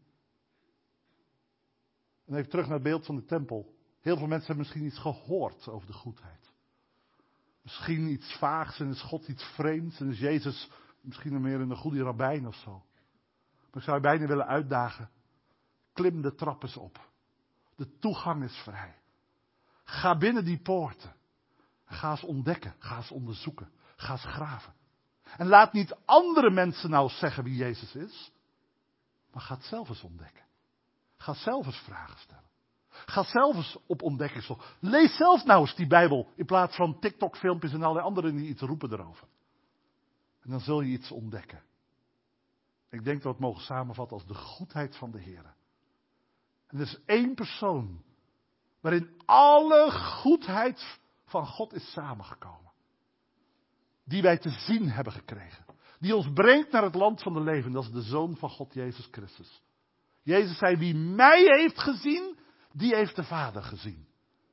En even terug naar het beeld van de tempel. Heel veel mensen hebben misschien iets gehoord over de goedheid. Misschien iets vaags en is God iets vreemds. En is Jezus misschien meer een goede rabbijn of zo. Maar ik zou je bijna willen uitdagen. Klim de trap eens op. De toegang is vrij. Ga binnen die poorten. Ga eens ontdekken. Ga eens onderzoeken. Ga eens graven. En laat niet andere mensen nou zeggen wie Jezus is. Maar ga het zelf eens ontdekken. Ga zelf eens vragen stellen. Ga zelf eens op ontdekkingstocht. Lees zelf nou eens die Bijbel. In plaats van TikTok filmpjes en allerlei anderen die iets roepen erover. En dan zul je iets ontdekken. Ik denk dat we het mogen samenvatten als de goedheid van de Heer. En er is één persoon waarin alle goedheid van God is samengekomen. Die wij te zien hebben gekregen. Die ons brengt naar het land van de leven. Dat is de Zoon van God, Jezus Christus. Jezus zei, wie mij heeft gezien, die heeft de Vader gezien.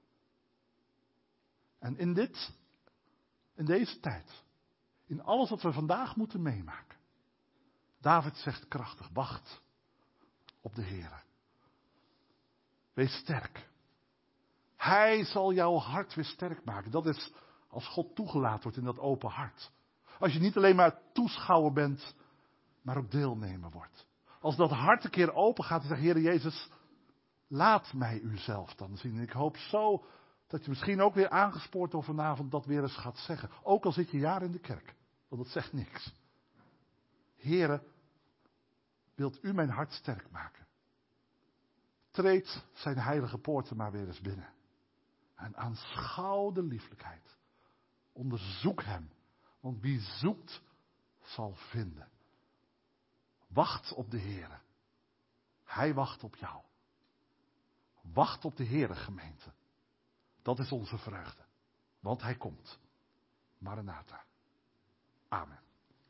En in deze tijd, in alles wat we vandaag moeten meemaken. David zegt krachtig, wacht op de Heer. Wees sterk. Hij zal jouw hart weer sterk maken. Dat is als God toegelaten wordt in dat open hart. Als je niet alleen maar toeschouwer bent, maar ook deelnemer wordt. Als dat hart een keer open gaat en zegt, Heer Jezus, laat mij uzelf dan zien. En ik hoop zo dat je misschien ook weer aangespoord door vanavond dat weer eens gaat zeggen. Ook al zit je jaren in de kerk, want dat zegt niks. Heere, wilt u mijn hart sterk maken? Treed zijn heilige poorten maar weer eens binnen. En aanschouw de lieflijkheid. Onderzoek hem. Want wie zoekt, zal vinden. Wacht op de Heere. Hij wacht op jou. Wacht op de Heere, gemeente. Dat is onze vreugde. Want hij komt. Maranatha. Amen.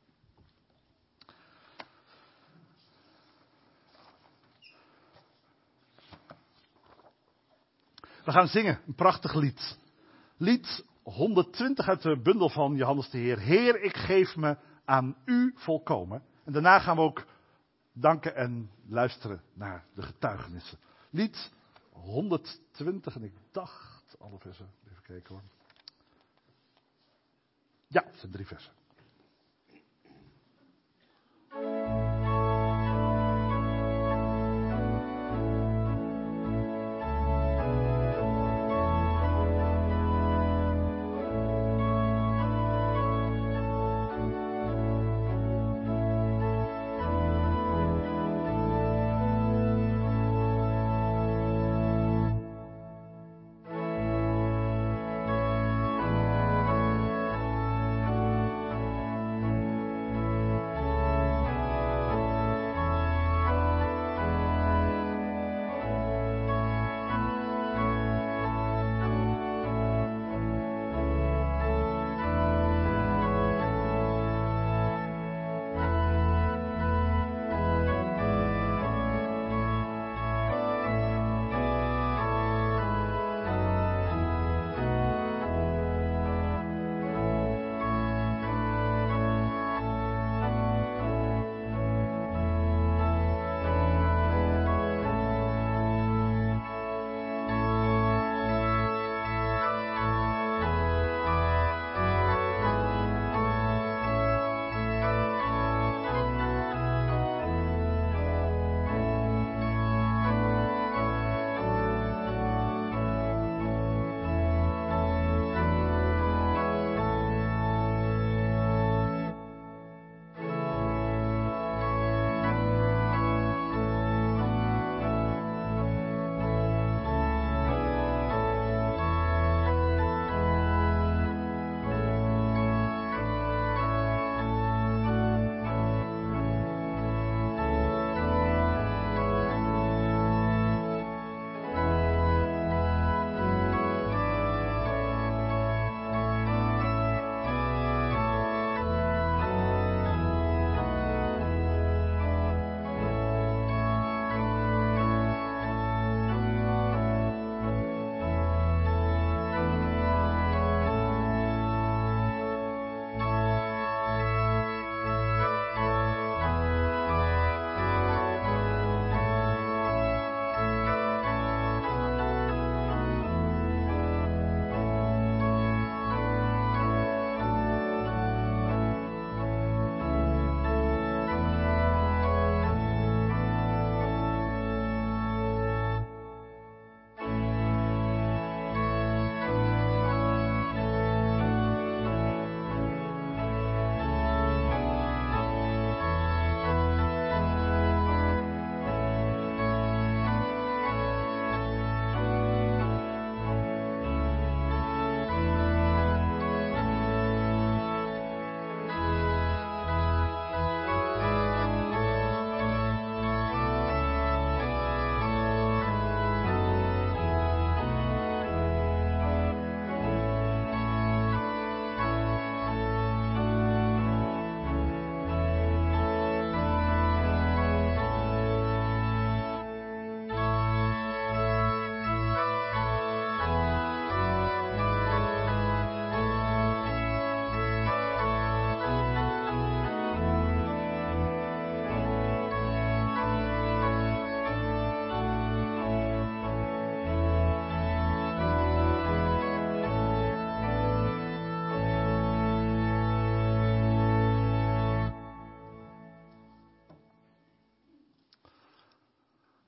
We gaan zingen, een prachtig lied. Lied 120 uit de bundel van Johannes de Heer. Heer, ik geef me aan u volkomen. En daarna gaan we ook danken en luisteren naar de getuigenissen. Lied 120 en ik dacht, alle versen, even kijken hoor. Ja, het zijn 3 versen.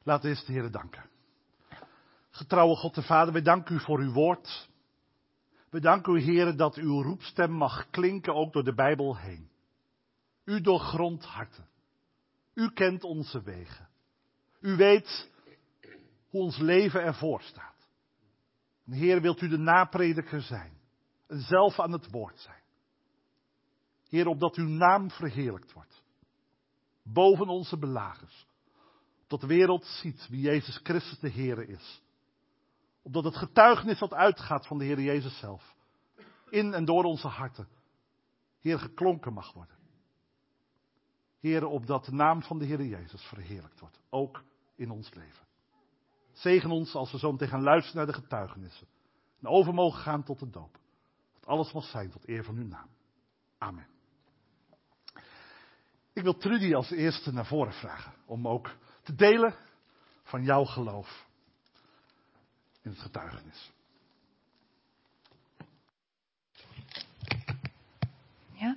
Laten we eerst de Heere danken. Getrouwe God en Vader, wij danken u voor uw woord. We danken u, Heere, dat uw roepstem mag klinken ook door de Bijbel heen. U doorgrondt harten. U kent onze wegen. U weet hoe ons leven ervoor staat. En Heer, wilt u de naprediker zijn en zelf aan het woord zijn. Heer, opdat uw naam verheerlijkt wordt. Boven onze belagers. Opdat de wereld ziet wie Jezus Christus de Heer is. Opdat het getuigenis dat uitgaat van de Heer Jezus zelf. In en door onze harten. Heer, geklonken mag worden. Heer, opdat de naam van de Heer Jezus verheerlijkt wordt. Ook in ons leven. Zegen ons als we zo meteen gaan luisteren naar de getuigenissen. En over mogen gaan tot de doop. Dat alles mag zijn tot eer van uw naam. Amen. Ik wil Trudy als eerste naar voren vragen. Om ook te delen van jouw geloof. In het getuigenis. Ja?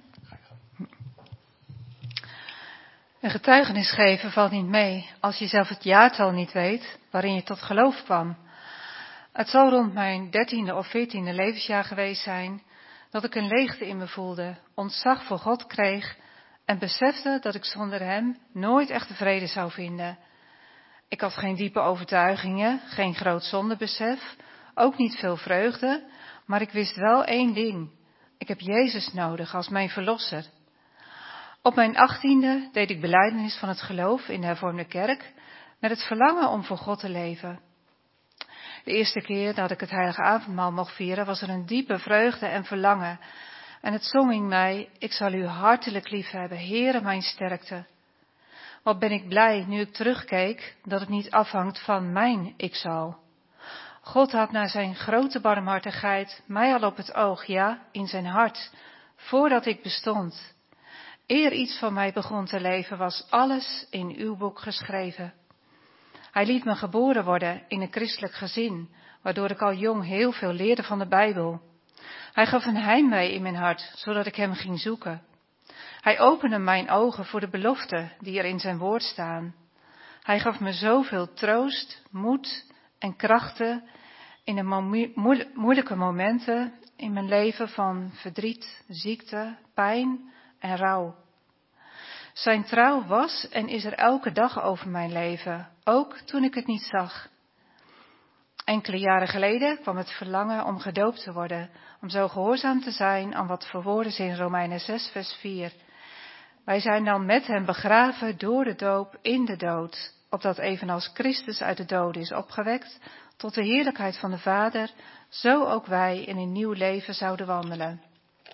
Een getuigenis geven valt niet mee als je zelf het jaartal niet weet waarin je tot geloof kwam. Het zal rond mijn 13e of 14e levensjaar geweest zijn dat ik een leegte in me voelde, ontzag voor God kreeg en besefte dat ik zonder hem nooit echte vrede zou vinden. Ik had geen diepe overtuigingen, geen groot zondebesef, ook niet veel vreugde, maar ik wist wel één ding. Ik heb Jezus nodig als mijn verlosser. Op mijn 18e deed ik belijdenis van het geloof in de hervormde kerk met het verlangen om voor God te leven. De eerste keer dat ik het heilige avondmaal mocht vieren was er een diepe vreugde en verlangen. En het zong in mij, ik zal u hartelijk lief hebben, Heere mijn sterkte. Wat ben ik blij nu ik terugkeek dat het niet afhangt van mijn ik zal. God had naar zijn grote barmhartigheid mij al op het oog, ja, in zijn hart, voordat ik bestond. Eer iets van mij begon te leven, was alles in uw boek geschreven. Hij liet me geboren worden in een christelijk gezin, waardoor ik al jong heel veel leerde van de Bijbel. Hij gaf een heimwee in mijn hart, zodat ik hem ging zoeken. Hij opende mijn ogen voor de beloften die er in zijn woord staan. Hij gaf me zoveel troost, moed en krachten in de moeilijke momenten in mijn leven van verdriet, ziekte, pijn en rouw. Zijn trouw was en is er elke dag over mijn leven, ook toen ik het niet zag. Enkele jaren geleden kwam het verlangen om gedoopt te worden, om zo gehoorzaam te zijn aan wat verwoorden is in Romeinen 6 vers 4. Wij zijn dan met hem begraven door de doop in de dood, opdat evenals Christus uit de doden is opgewekt, tot de heerlijkheid van de Vader, zo ook wij in een nieuw leven zouden wandelen.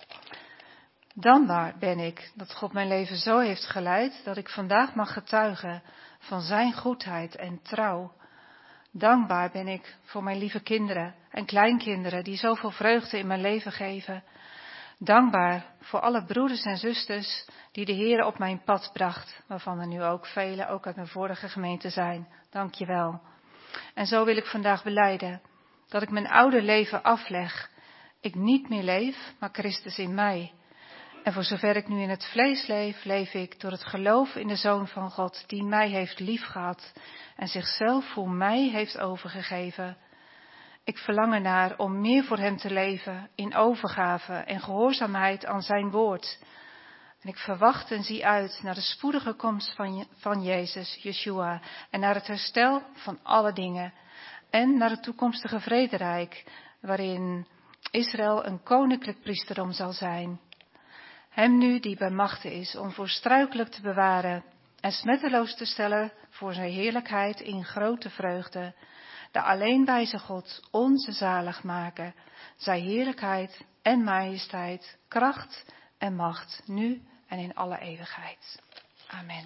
Dankbaar ben ik dat God mijn leven zo heeft geleid, dat ik vandaag mag getuigen van zijn goedheid en trouw. Dankbaar ben ik voor mijn lieve kinderen en kleinkinderen die zoveel vreugde in mijn leven geven. Dankbaar voor alle broeders en zusters die de Heer op mijn pad bracht, waarvan er nu ook velen, ook uit mijn vorige gemeente zijn. Dank je wel. En zo wil ik vandaag belijden dat ik mijn oude leven afleg. Ik niet meer leef, maar Christus in mij. En voor zover ik nu in het vlees leef, leef ik door het geloof in de Zoon van God, die mij heeft liefgehad en zichzelf voor mij heeft overgegeven. Ik verlang ernaar om meer voor hem te leven, in overgave en gehoorzaamheid aan zijn woord. En ik verwacht en zie uit naar de spoedige komst van Jezus, Yeshua, en naar het herstel van alle dingen. En naar het toekomstige vrederijk, waarin Israël een koninklijk priesterdom zal zijn. Hem nu die bij machte is om voorstruikelijk te bewaren en smetteloos te stellen voor zijn heerlijkheid in grote vreugde. De alleenwijze God, onze zaligmaker, zij heerlijkheid en majesteit, kracht en macht, nu en in alle eeuwigheid. Amen.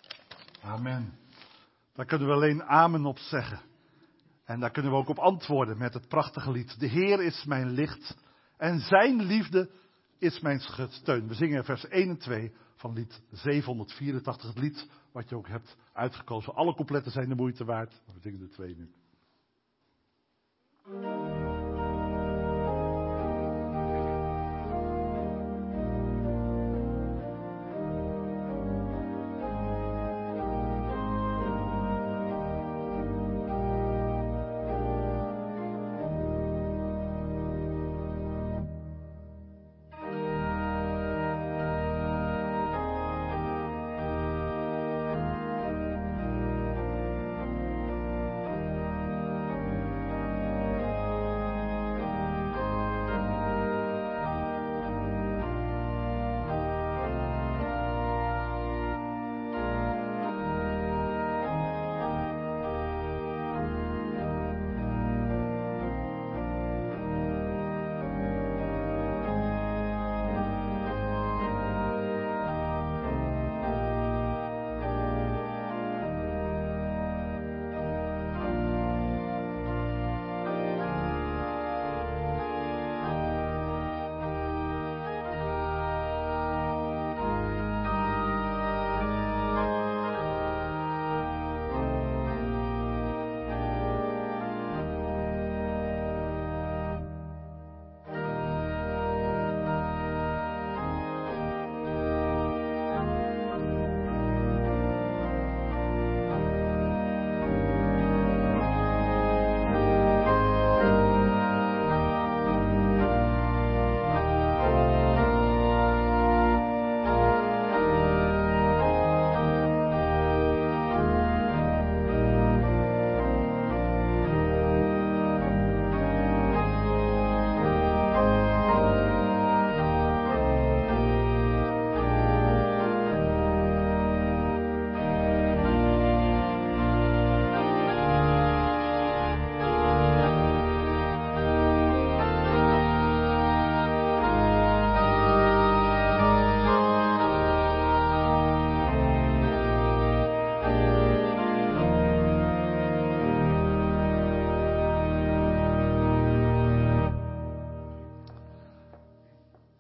Amen. Daar kunnen we alleen amen op zeggen. En daar kunnen we ook op antwoorden met het prachtige lied. De Heer is mijn licht en zijn liefde is mijn steun. We zingen vers 1 en 2 van lied 784. Het lied wat je ook hebt uitgekozen. Alle coupletten zijn de moeite waard. We zingen de 2 nu.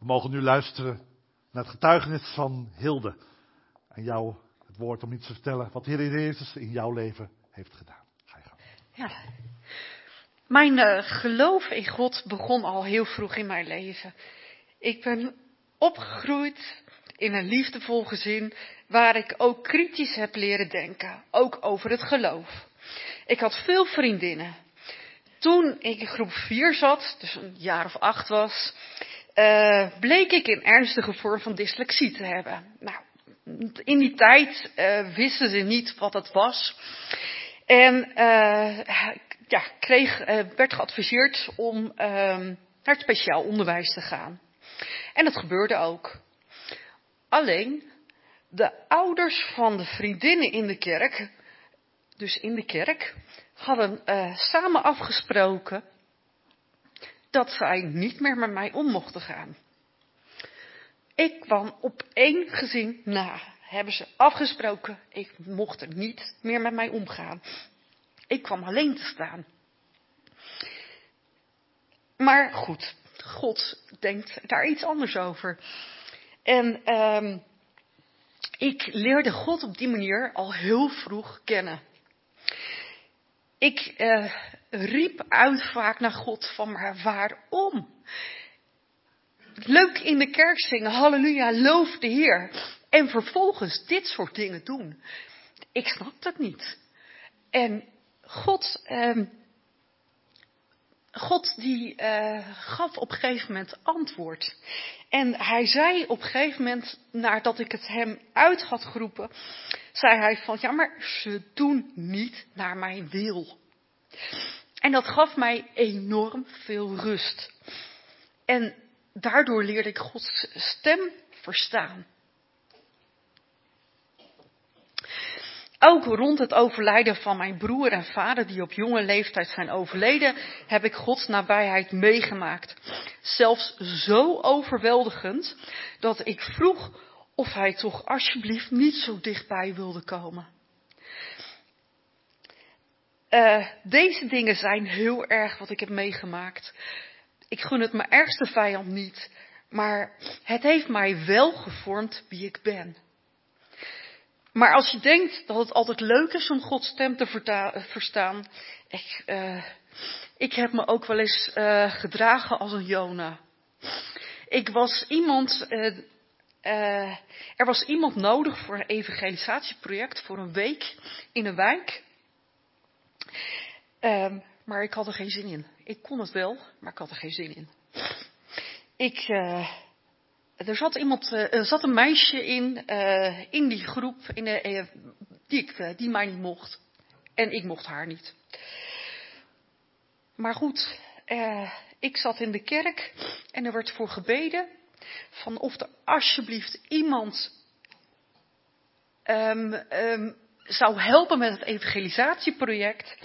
mogen nu luisteren naar het getuigenis van Hilde. En jou het woord om iets te vertellen wat de Heer Jezus in jouw leven heeft gedaan. Ga je gang. Ja. Mijn geloof in God begon al heel vroeg in mijn leven. Ik ben opgegroeid in een liefdevol gezin waar ik ook kritisch heb leren denken, ook over het geloof. Ik had veel vriendinnen. Toen ik in groep 4 zat, dus een jaar of 8 was, bleek ik een ernstige vorm van dyslexie te hebben. Nou, in die tijd wisten ze niet wat het was. En werd geadviseerd om naar het speciaal onderwijs te gaan. En dat gebeurde ook. Alleen, de ouders van de vriendinnen in de kerk, dus in de kerk, hadden samen afgesproken dat zij niet meer met mij om mochten gaan. Ik kwam op 1 gezin na. Hebben ze afgesproken, ik mocht er niet meer met mij omgaan. Ik kwam alleen te staan. Maar goed, God denkt daar iets anders over. En ik leerde God op die manier al heel vroeg kennen. Ik riep uit vaak naar God van, maar waarom? Leuk in de kerk zingen, halleluja, loof de Heer. En vervolgens dit soort dingen doen. Ik snapte het niet. En God die gaf op een gegeven moment antwoord. En hij zei op een gegeven moment, nadat ik het hem uit had geroepen, zei hij van, ja, maar ze doen niet naar mijn wil. En dat gaf mij enorm veel rust. En daardoor leerde ik Gods stem verstaan. Ook rond het overlijden van mijn broer en vader, die op jonge leeftijd zijn overleden, heb ik Gods nabijheid meegemaakt. Zelfs zo overweldigend, dat ik vroeg of hij toch alsjeblieft niet zo dichtbij wilde komen. Deze dingen zijn heel erg wat ik heb meegemaakt. Ik gun het mijn ergste vijand niet, maar het heeft mij wel gevormd wie ik ben. Maar als je denkt dat het altijd leuk is om Gods stem te verstaan, ik heb me ook wel eens gedragen als een Jona. Er was iemand nodig voor een evangelisatieproject voor een week in een wijk. Maar ik had er geen zin in. Ik kon het wel, maar ik had er geen zin in. Er zat een meisje in die groep die mij niet mocht. En ik mocht haar niet. Maar goed, ik zat in de kerk en er werd voor gebeden van of er alsjeblieft iemand zou helpen met het evangelisatieproject.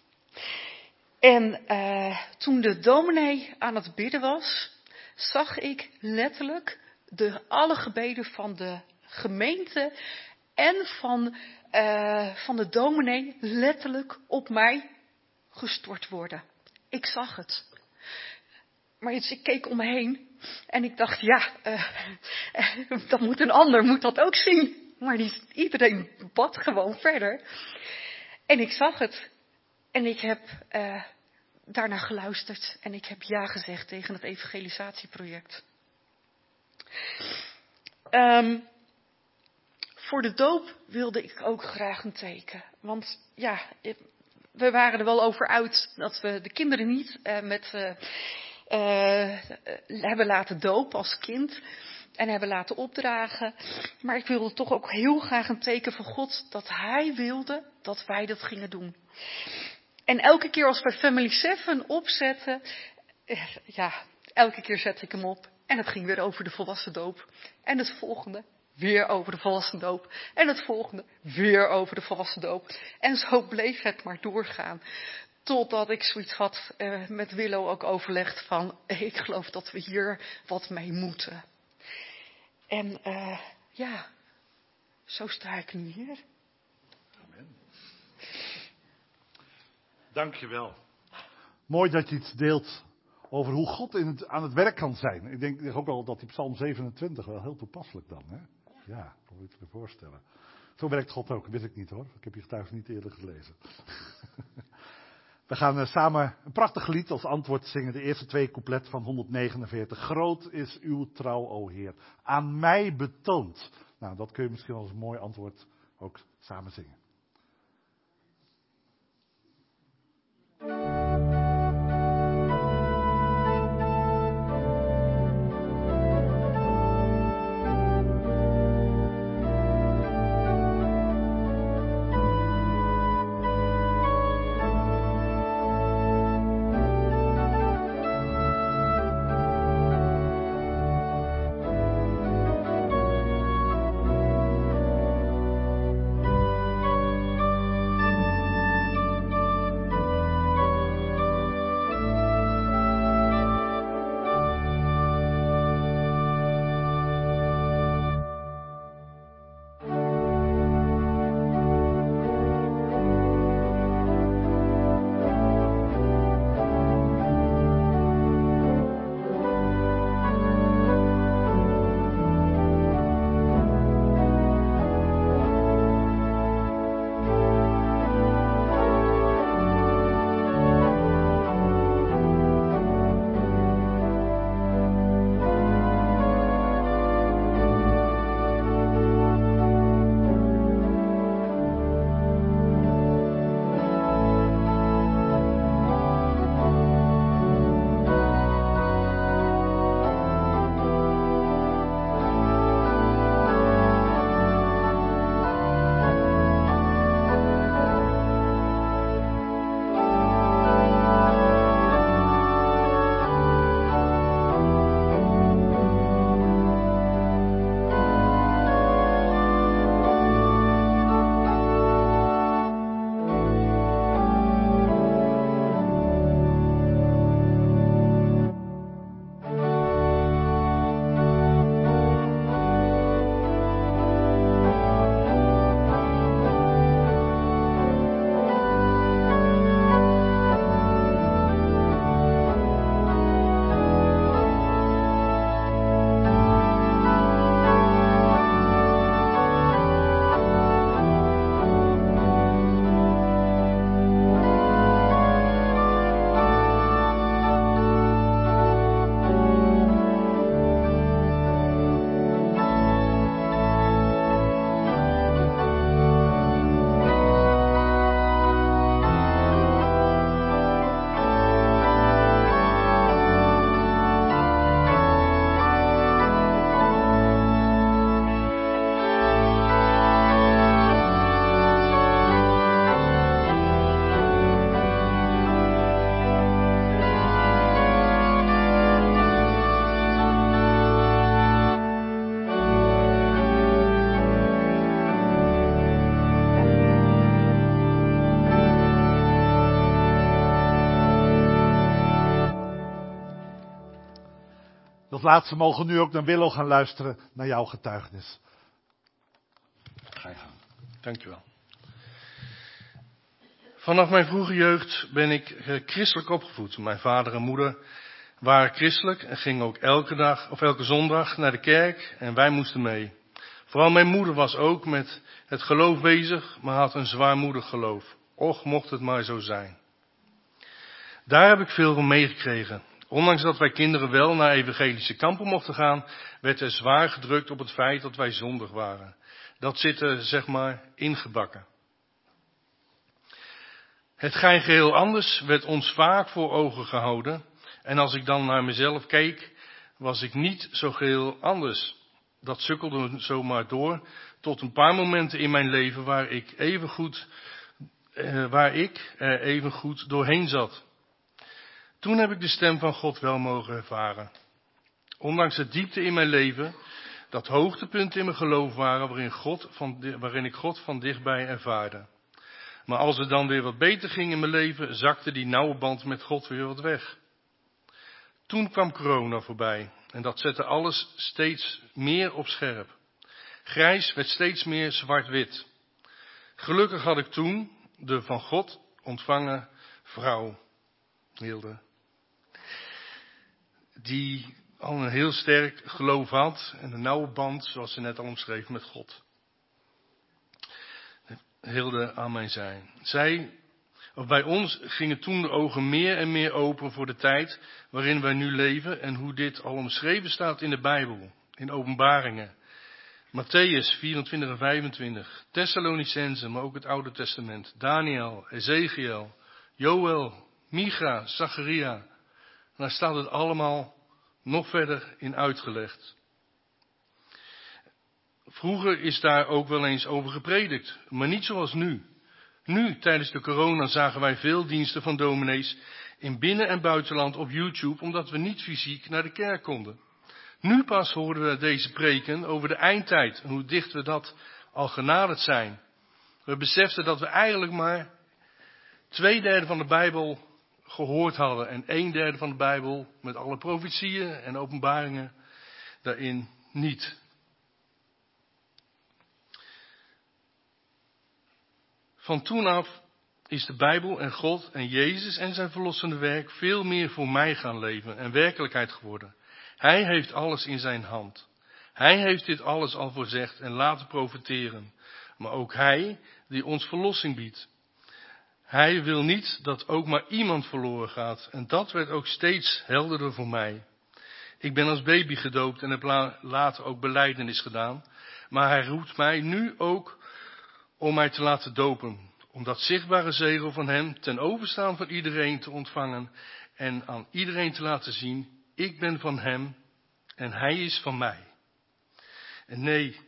En toen de dominee aan het bidden was, zag ik letterlijk alle gebeden van de gemeente en van de dominee letterlijk op mij gestort worden. Ik zag het. Maar ik keek om me heen en ik dacht, dat moet een ander, moet dat ook zien. Maar iedereen bad gewoon verder. En ik zag het. En ik heb daarna geluisterd en ik heb ja gezegd tegen het evangelisatieproject. Voor de doop wilde ik ook graag een teken. Want we waren er wel over uit dat we de kinderen niet hebben laten dopen als kind. En hebben laten opdragen. Maar ik wilde toch ook heel graag een teken van God dat hij wilde dat wij dat gingen doen. En elke keer als we Family 7 opzetten, elke keer zette ik hem op. En het ging weer over de volwassen doop. En het volgende weer over de volwassen doop. En het volgende weer over de volwassen doop. En zo bleef het maar doorgaan. Totdat ik zoiets had met Willow ook overlegd van, ik geloof dat we hier wat mee moeten. En zo sta ik nu hier. Amen. Dankjewel. Mooi dat je iets deelt over hoe God aan het werk kan zijn. Ik denk ook wel dat die Psalm 27 wel heel toepasselijk dan. Hè? Ja, kan je je voorstellen. Zo werkt God ook, wist ik niet hoor. Ik heb je getuigen niet eerder gelezen. We gaan samen een prachtig lied als antwoord zingen. De eerste 2 coupletten van 149. Groot is uw trouw, o Heer. Aan mij betoond. Nou, dat kun je misschien als een mooi antwoord ook samen zingen. Als laatste mogen we nu ook naar Willo gaan luisteren naar jouw getuigenis. Ga je gang. Dankjewel. Vanaf mijn vroege jeugd ben ik christelijk opgevoed. Mijn vader en moeder waren christelijk en gingen ook elke dag of elke zondag naar de kerk en wij moesten mee. Vooral mijn moeder was ook met het geloof bezig, maar had een zwaarmoedig geloof. Och, mocht het maar zo zijn. Daar heb ik veel van meegekregen. Ondanks dat wij kinderen wel naar evangelische kampen mochten gaan, werd er zwaar gedrukt op het feit dat wij zondig waren. Dat zit er, zeg maar, ingebakken. Hetgeen geheel anders werd ons vaak voor ogen gehouden. En als ik dan naar mezelf keek, was ik niet zo geheel anders. Dat sukkelde zomaar door tot een paar momenten in mijn leven waar ik even goed doorheen zat. Toen heb ik de stem van God wel mogen ervaren. Ondanks de diepte in mijn leven, dat hoogtepunten in mijn geloof waren waarin ik God van dichtbij ervaarde. Maar als het dan weer wat beter ging in mijn leven, zakte die nauwe band met God weer wat weg. Toen kwam corona voorbij en dat zette alles steeds meer op scherp. Grijs werd steeds meer zwart-wit. Gelukkig had ik toen de van God ontvangen vrouw, Hilde. die al een heel sterk geloof had en een nauwe band, zoals ze net al omschreef, met God. Hilde aan mijn zijn. Bij ons gingen toen de ogen meer en meer open voor de tijd waarin wij nu leven en hoe dit al omschreven staat in de Bijbel, in Openbaringen. Matthäus 24 en 25, Thessalonicenzen, maar ook het Oude Testament, Daniel, Ezekiel, Joël, Micha, Zacharia. En daar staat het allemaal nog verder in uitgelegd. Vroeger is daar ook wel eens over gepredikt, maar niet zoals nu. Nu, tijdens de corona, zagen wij veel diensten van dominees in binnen- en buitenland op YouTube, omdat we niet fysiek naar de kerk konden. Nu pas hoorden we deze preken over de eindtijd en hoe dicht we dat al genaderd zijn. We beseften dat we eigenlijk maar 2/3 van de Bijbel gehoord hadden en 1/3 van de Bijbel met alle profetieën en openbaringen daarin niet. Van toen af is de Bijbel en God en Jezus en zijn verlossende werk veel meer voor mij gaan leven en werkelijkheid geworden. Hij heeft alles in zijn hand. Hij heeft dit alles al voorzegd en laten profeteren. Maar ook hij die ons verlossing biedt. Hij wil niet dat ook maar iemand verloren gaat. En dat werd ook steeds helderder voor mij. Ik ben als baby gedoopt en heb later ook belijdenis gedaan. Maar hij roept mij nu ook om mij te laten dopen. Om dat zichtbare zegel van hem ten overstaan van iedereen te ontvangen. En aan iedereen te laten zien, ik ben van hem en hij is van mij. En nee,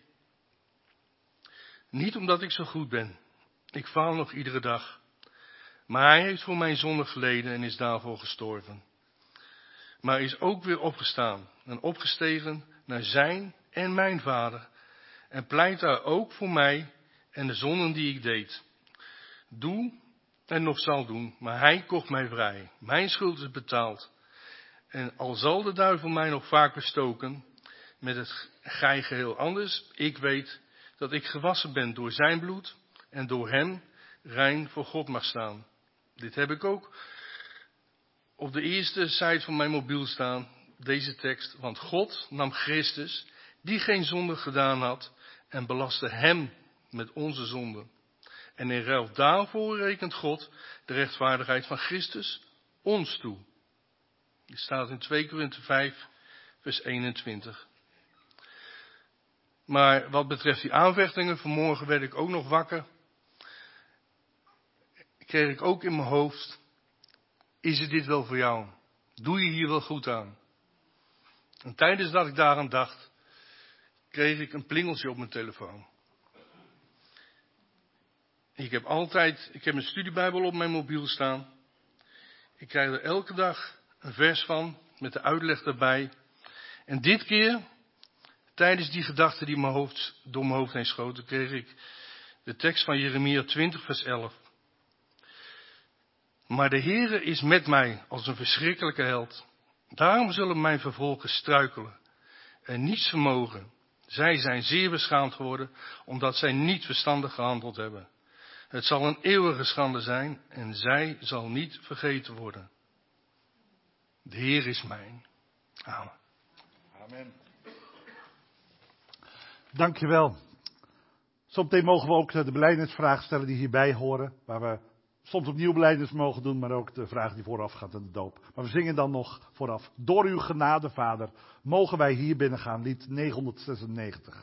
niet omdat ik zo goed ben. Ik faal nog iedere dag. Maar hij heeft voor mijn zonde geleden en is daarvoor gestorven. Maar is ook weer opgestaan en opgestegen naar zijn en mijn Vader. En pleit daar ook voor mij en de zonden die ik deed. Doe en nog zal doen, maar hij kocht mij vrij. Mijn schuld is betaald. En al zal de duivel mij nog vaak bestoken met het gij geheel anders, ik weet dat ik gewassen ben door zijn bloed en door hem rein voor God mag staan. Dit heb ik ook op de eerste site van mijn mobiel staan, deze tekst. Want God nam Christus, die geen zonde gedaan had, en belastte hem met onze zonden. En in ruil daarvoor rekent God de rechtvaardigheid van Christus ons toe. Die staat in 2 Korinthe 5, vers 21. Maar wat betreft die aanvechtingen, vanmorgen werd ik ook nog wakker. Kreeg ik ook in mijn hoofd, is het dit wel voor jou? Doe je hier wel goed aan? En tijdens dat ik daaraan dacht, kreeg ik een plingeltje op mijn telefoon. Ik heb een studiebijbel op mijn mobiel staan. Ik krijg er elke dag een vers van, met de uitleg daarbij. En dit keer, tijdens die gedachte die door mijn hoofd heen schoten, kreeg ik de tekst van Jeremia 20 vers 11. Maar de Heere is met mij als een verschrikkelijke held. Daarom zullen mijn vervolgers struikelen en niets vermogen. Zij zijn zeer beschaamd geworden, omdat zij niet verstandig gehandeld hebben. Het zal een eeuwige schande zijn en zij zal niet vergeten worden. De Heer is mijn. Amen. Amen. Dankjewel. Zometeen mogen we ook de belijdenisvragen stellen die hierbij horen. Waar we soms opnieuw belijdenis mogen doen, maar ook de vraag die vooraf gaat aan de doop. Maar we zingen dan nog vooraf. Door uw genade, Vader, mogen wij hier binnen gaan. Lied 996.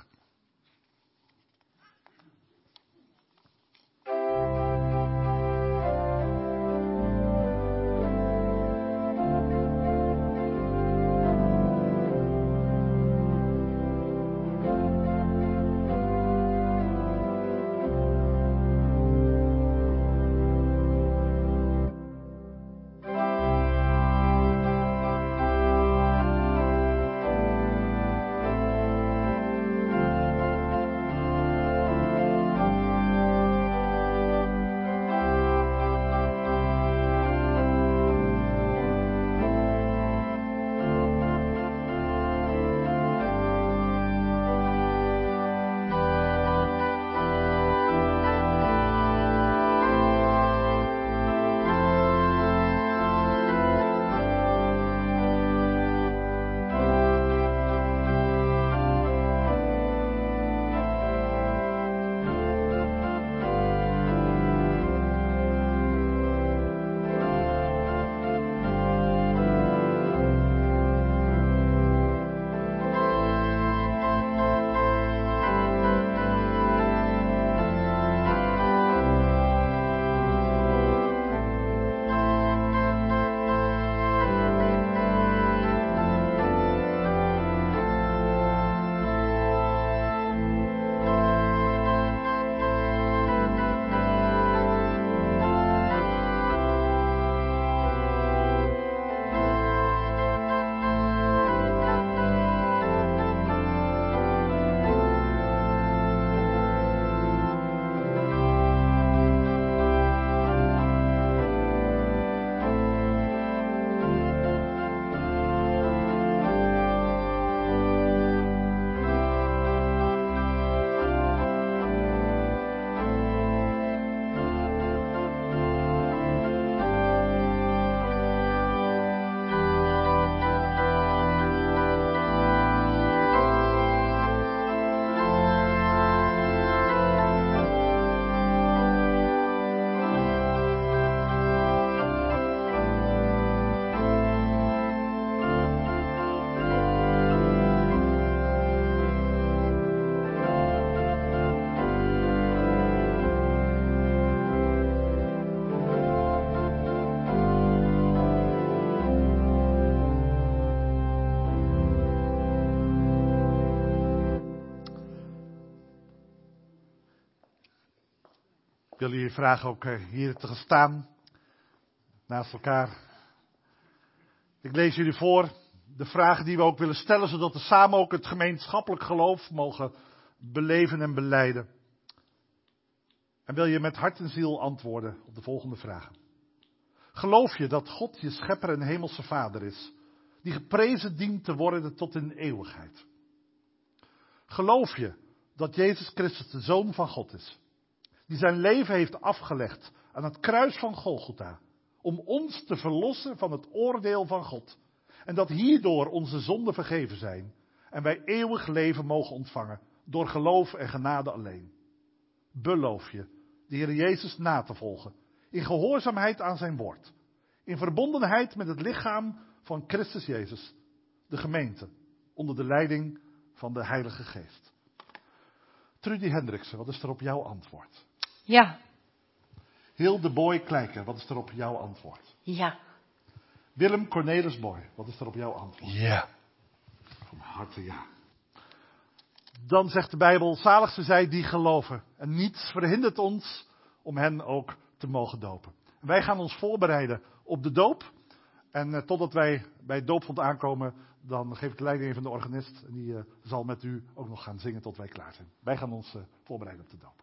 Ik wil jullie vragen ook hier te gaan staan, naast elkaar. Ik lees jullie voor de vragen die we ook willen stellen, zodat we samen ook het gemeenschappelijk geloof mogen beleven en belijden. En wil je met hart en ziel antwoorden op de volgende vragen. Geloof je dat God je schepper en hemelse vader is, die geprezen dient te worden tot in eeuwigheid? Geloof je dat Jezus Christus de Zoon van God is, die zijn leven heeft afgelegd aan het kruis van Golgotha, om ons te verlossen van het oordeel van God, en dat hierdoor onze zonden vergeven zijn en wij eeuwig leven mogen ontvangen door geloof en genade alleen? Beloof je de Heer Jezus na te volgen, in gehoorzaamheid aan zijn woord, in verbondenheid met het lichaam van Christus Jezus, de gemeente, onder de leiding van de Heilige Geest? Trudy Hendriksen, wat is er op jouw antwoord? Ja. Hilde Boy Kleiker, wat is er op jouw antwoord? Ja. Willem Cornelis Boy, wat is er op jouw antwoord? Ja. Van harte ja. Dan zegt de Bijbel, zalig zijn zij die geloven. En niets verhindert ons om hen ook te mogen dopen. En wij gaan ons voorbereiden op de doop. En totdat wij bij het doopvond aankomen, dan geef ik de leiding even aan de organist. En die zal met u ook nog gaan zingen tot wij klaar zijn. Wij gaan ons voorbereiden op de doop.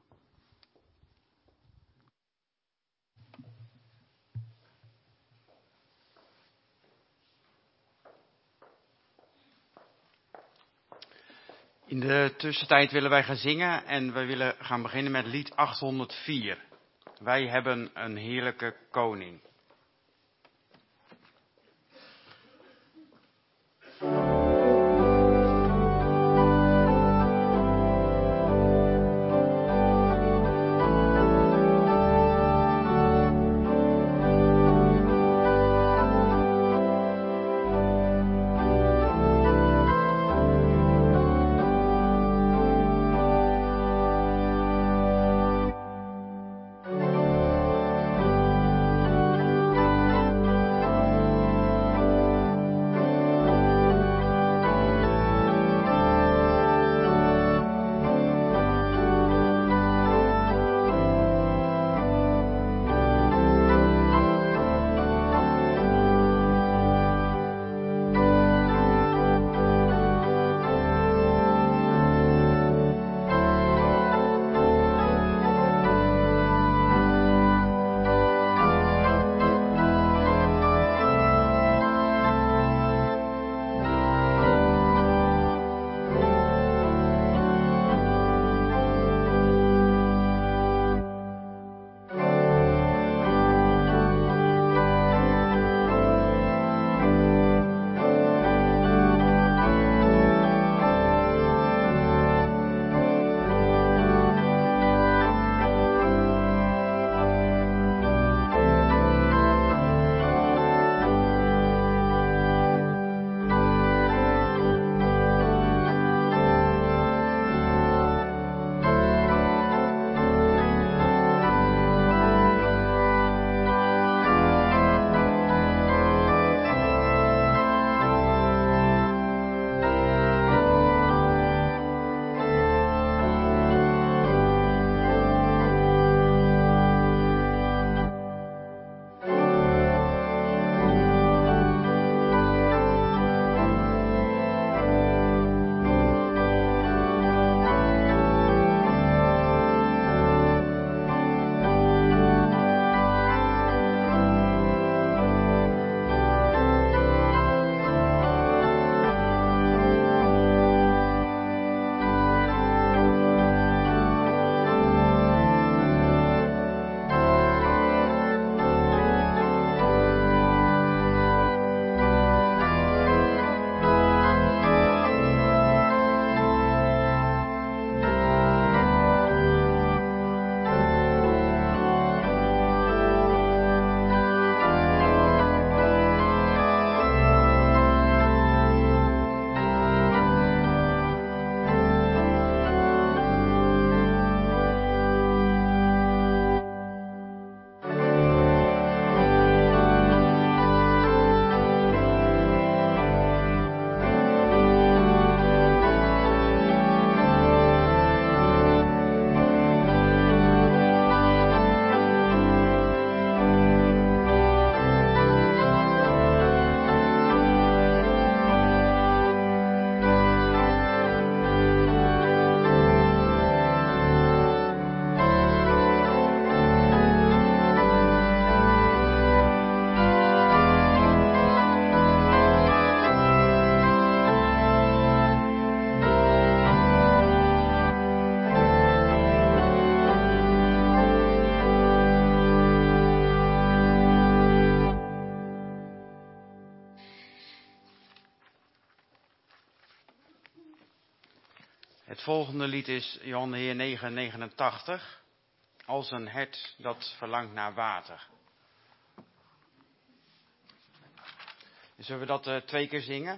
In de tussentijd willen wij gaan zingen en we willen gaan beginnen met lied 804. Wij hebben een heerlijke koning. volgende lied is Johanneheer 9:89. Als een hert dat verlangt naar water. Zullen we dat 2 keer zingen?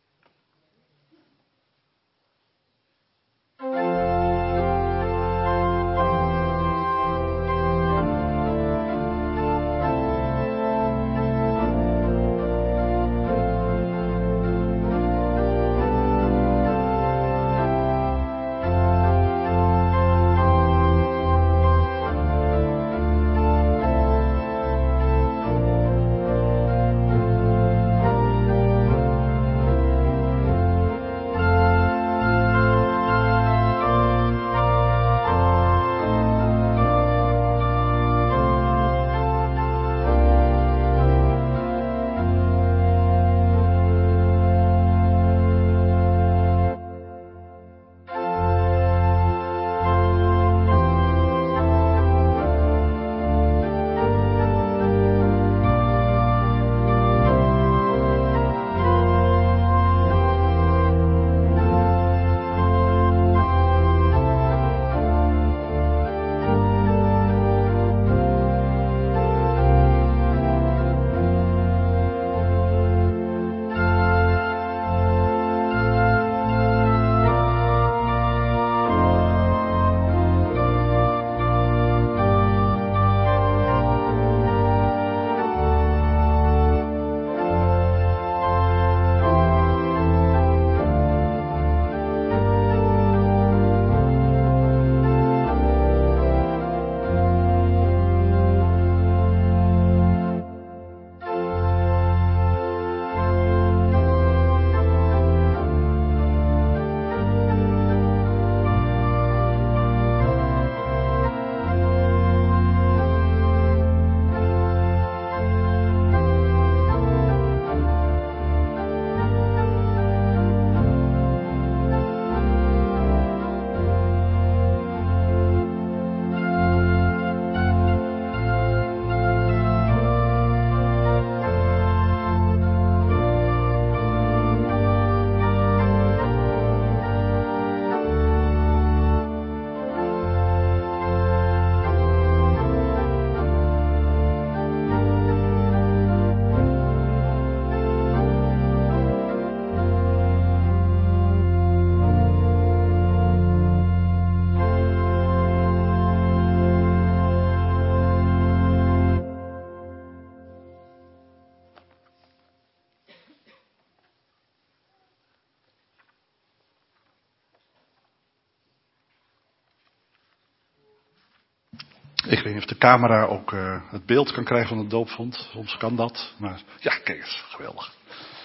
Ik weet niet of de camera ook het beeld kan krijgen van het doopvond. Soms kan dat. Maar ja, kijk eens. Geweldig.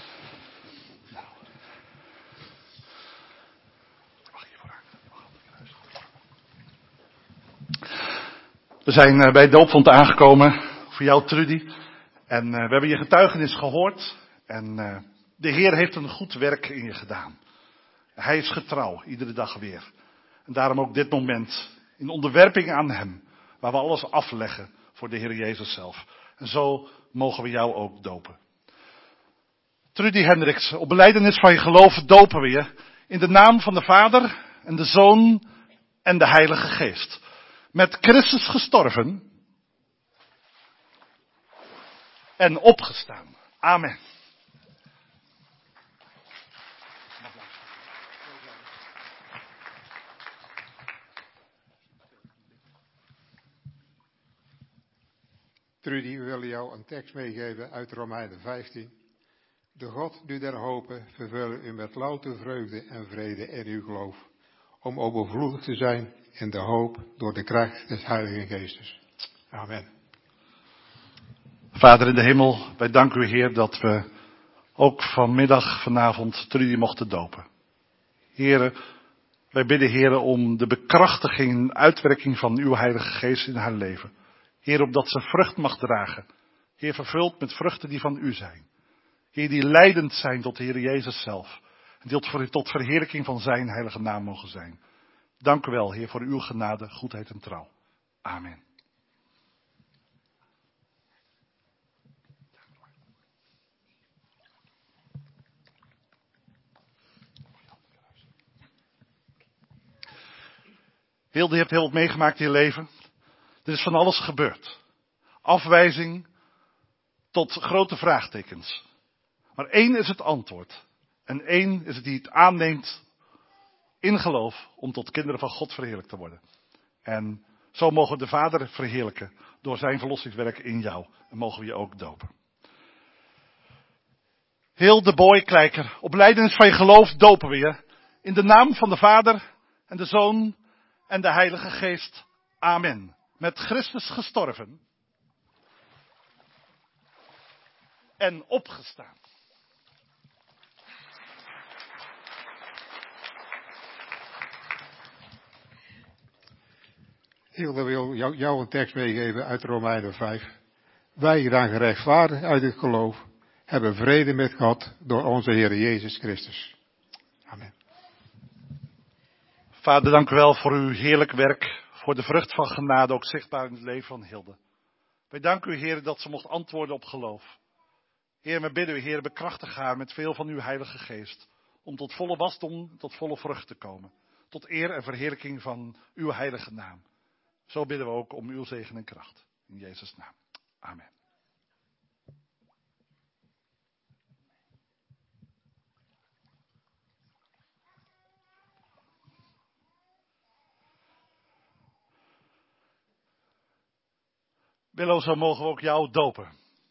Nou. We zijn bij het doopvond aangekomen. Voor jou, Trudy. En we hebben je getuigenis gehoord. En de Heer heeft een goed werk in je gedaan. Hij is getrouw, iedere dag weer. En daarom ook dit moment in onderwerping aan Hem. Waar we alles afleggen voor de Heer Jezus zelf. En zo mogen we jou ook dopen. Trudy Hendricks, op belijdenis van je geloof dopen we je. In de naam van de Vader en de Zoon en de Heilige Geest. Met Christus gestorven en opgestaan. Amen. Trudy, we willen jou een tekst meegeven uit Romeinen 15. De God die der hopen vervullen u met louter vreugde en vrede in uw geloof, om overvloedig te zijn in de hoop door de kracht des Heiligen Geestes. Amen. Vader in de hemel, wij danken u Heer dat we ook vanavond Trudy mochten dopen. Heren, wij bidden Heren om de bekrachtiging en uitwerking van uw Heilige Geest in haar leven. Heer, opdat ze vrucht mag dragen. Heer, vervuld met vruchten die van u zijn. Heer, die leidend zijn tot de Heer Jezus zelf. En die tot verheerlijking van zijn heilige naam mogen zijn. Dank u wel, Heer, voor uw genade, goedheid en trouw. Amen. Hilde, je hebt heel wat meegemaakt in je leven. Er is van alles gebeurd. Afwijzing tot grote vraagtekens. Maar één is het antwoord. En één is het die het aanneemt in geloof om tot kinderen van God verheerlijkt te worden. En zo mogen we de Vader verheerlijken door zijn verlossingswerk in jou. En mogen we je ook dopen. Heel de boy Kleiker, op belijdenis van je geloof dopen we je. In de naam van de Vader en de Zoon en de Heilige Geest. Amen. Met Christus gestorven en opgestaan. Hilde wil jou een tekst meegeven uit Romeinen 5. Wij dan gerechtvaardigd uit het geloof hebben vrede met God door onze Heer Jezus Christus. Amen. Vader, dank u wel voor uw heerlijk werk, voor de vrucht van genade, ook zichtbaar in het leven van Hilde. Wij danken u, Heer, dat ze mocht antwoorden op geloof. Heer, we bidden u, Heer, bekrachtig haar met veel van uw Heilige Geest, om tot volle wasdom, tot volle vrucht te komen. Tot eer en verheerlijking van uw heilige naam. Zo bidden we ook om uw zegen en kracht. In Jezus' naam. Amen. Willow, zo mogen we ook jou dopen.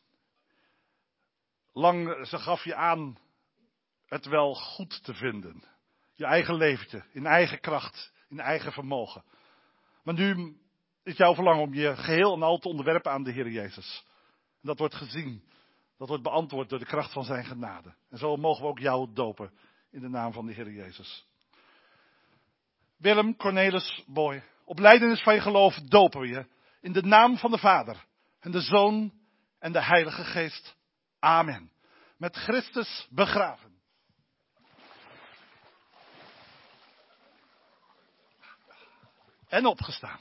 Lang ze gaf je aan het wel goed te vinden. Je eigen leventje, in eigen kracht, in eigen vermogen. Maar nu is jouw verlangen om je geheel en al te onderwerpen aan de Heer Jezus. En dat wordt gezien, dat wordt beantwoord door de kracht van zijn genade. En zo mogen we ook jou dopen in de naam van de Heer Jezus. Willem Cornelis Boy, op belijdenis van je geloof dopen we je. In de naam van de Vader en de Zoon en de Heilige Geest. Amen. Met Christus begraven. En opgestaan.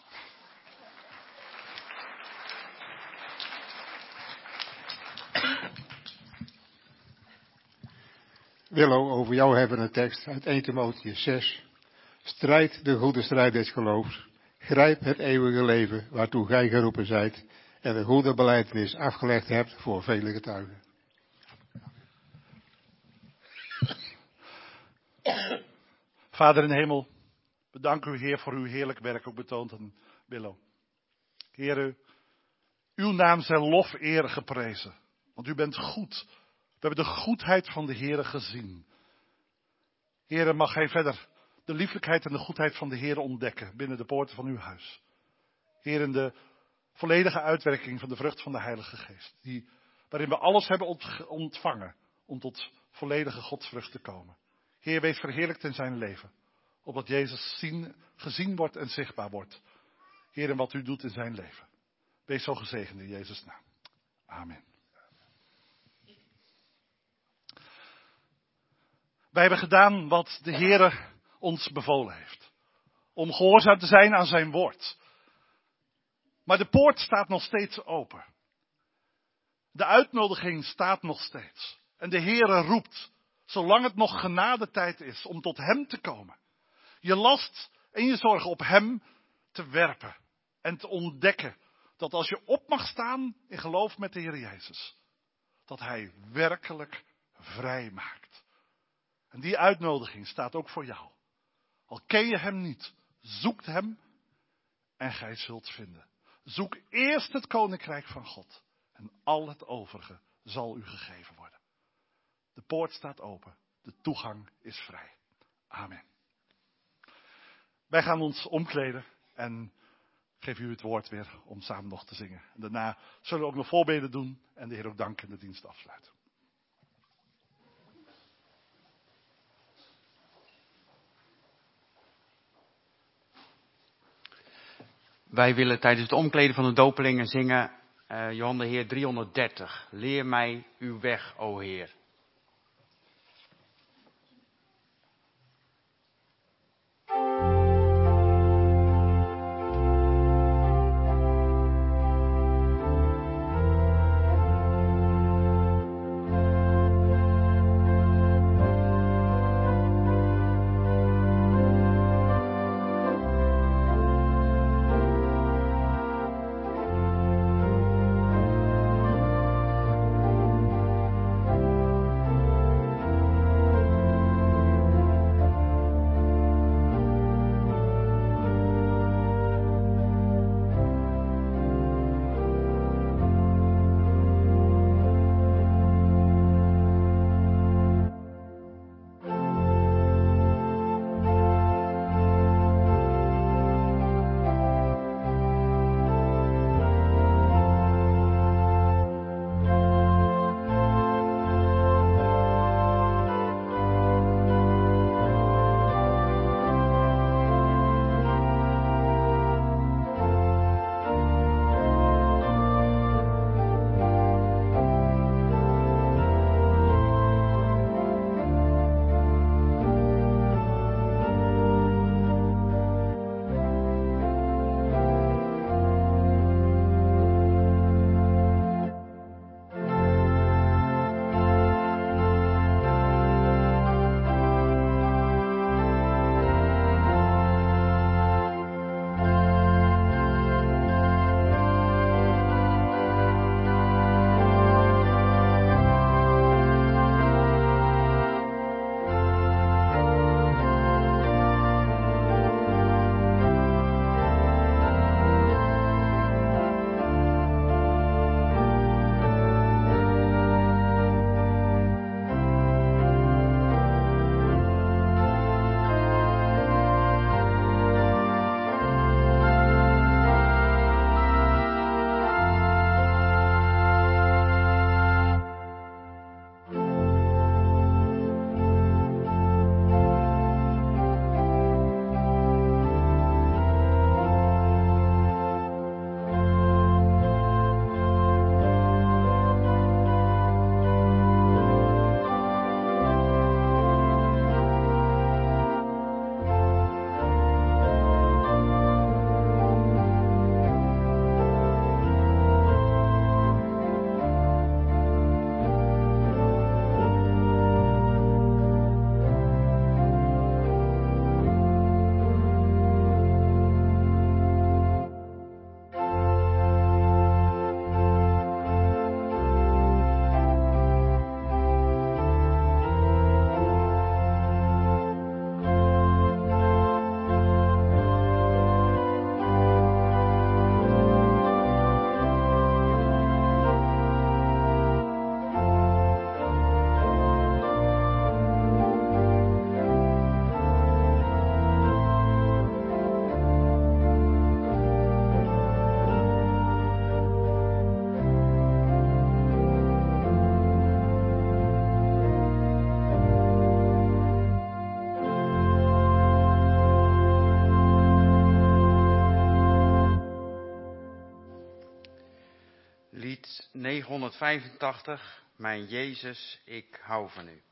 Willow, over jou hebben we een tekst uit 1 Timotheüs 6. Strijd de goede strijd des geloofs. Grijp het eeuwige leven waartoe gij geroepen zijt. En de goede belijdenis afgelegd hebt voor vele getuigen. Vader in de hemel, bedank u, Heer, voor uw heerlijk werk, ook betoond aan Willow. Heer, uw naam zij lof eer geprezen. Want u bent goed. We hebben de goedheid van de Heer gezien. Heer, mag gij verder de lieflijkheid en de goedheid van de Heer ontdekken binnen de poorten van uw huis. Heer, in de volledige uitwerking van de vrucht van de Heilige Geest. Waarin we alles hebben ontvangen om tot volledige godsvrucht te komen. Heer, wees verheerlijkt in zijn leven. Opdat Jezus gezien wordt en zichtbaar wordt. Heer, en wat u doet in zijn leven. Wees zo gezegend in Jezus' naam. Amen. Wij hebben gedaan wat de Heer ons bevolen heeft. Om gehoorzaam te zijn aan zijn woord. Maar de poort staat nog steeds open. De uitnodiging staat nog steeds. En de Heer roept, zolang het nog genadetijd is, om tot hem te komen. Je last en je zorgen op hem te werpen. En te ontdekken dat als je op mag staan in geloof met de Heer Jezus. Dat hij werkelijk vrij maakt. En die uitnodiging staat ook voor jou. Al ken je hem niet, zoek hem en gij zult vinden. Zoek eerst het koninkrijk van God. En al het overige zal u gegeven worden. De poort staat open. De toegang is vrij. Amen. Wij gaan ons omkleden en geef u het woord weer om samen nog te zingen. En daarna zullen we ook nog voorbeden doen en de Heer ook danken en de dienst afsluiten. Wij willen tijdens het omkleden van de dopelingen zingen Johan de Heer 330. Leer mij uw weg, o Heer. lied 985, Mijn Jezus, ik hou van u.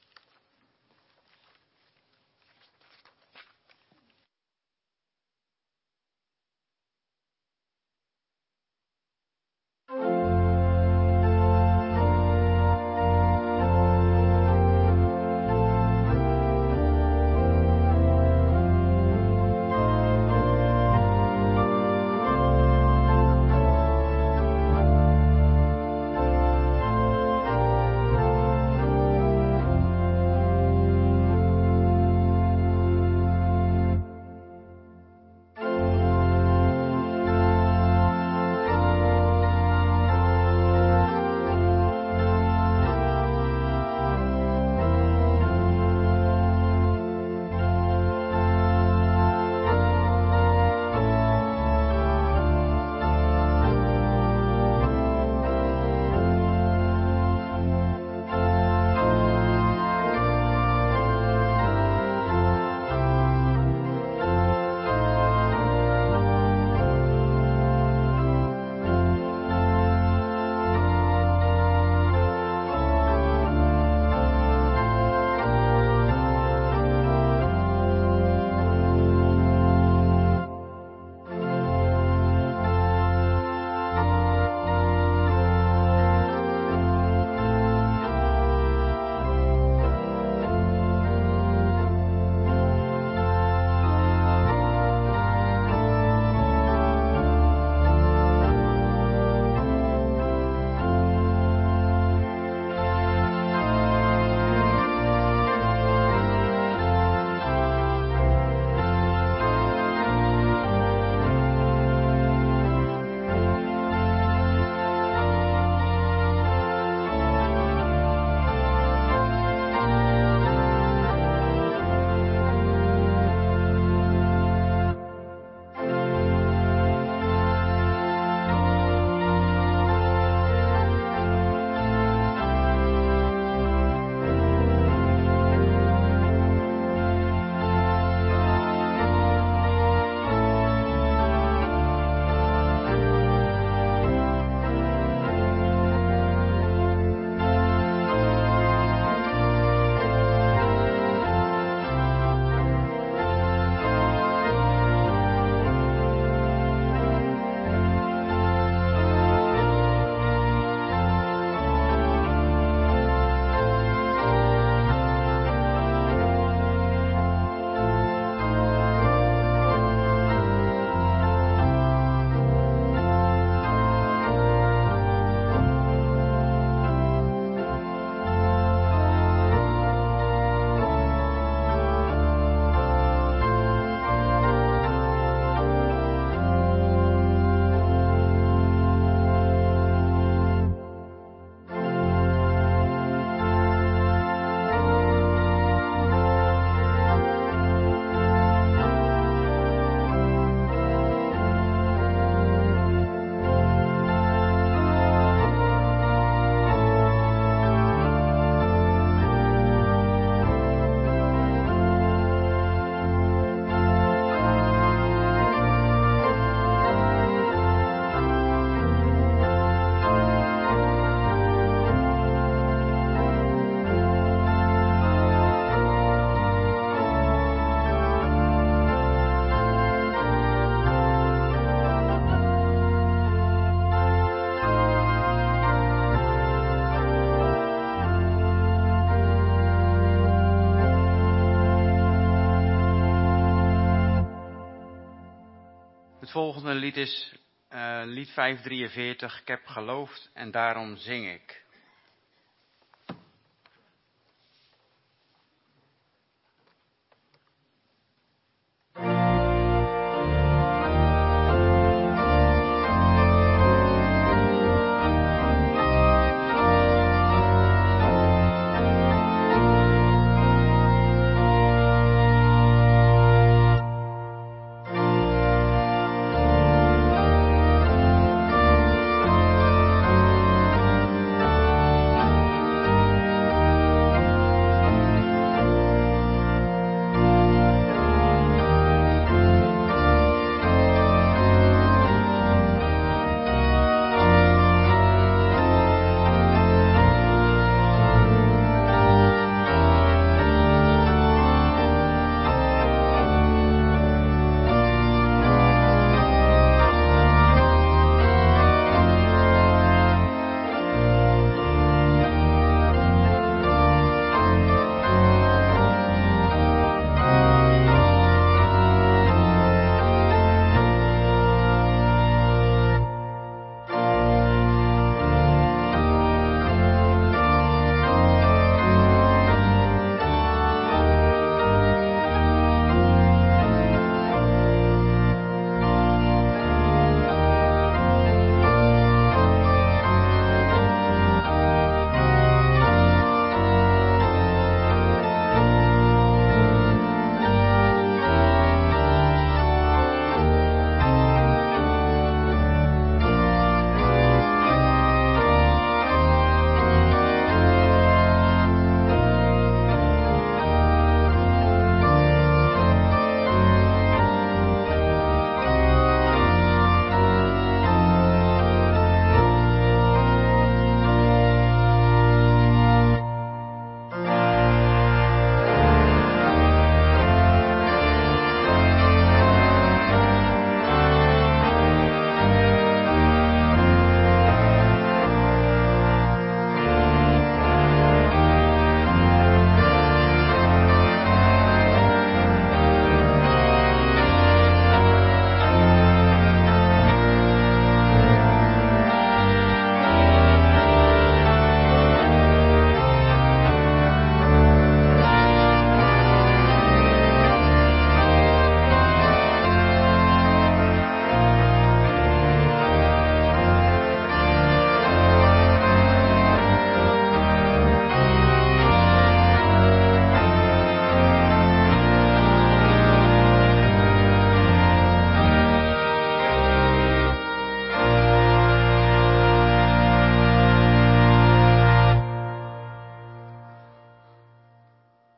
Het volgende lied is lied 543, Ik heb geloofd en daarom zing ik.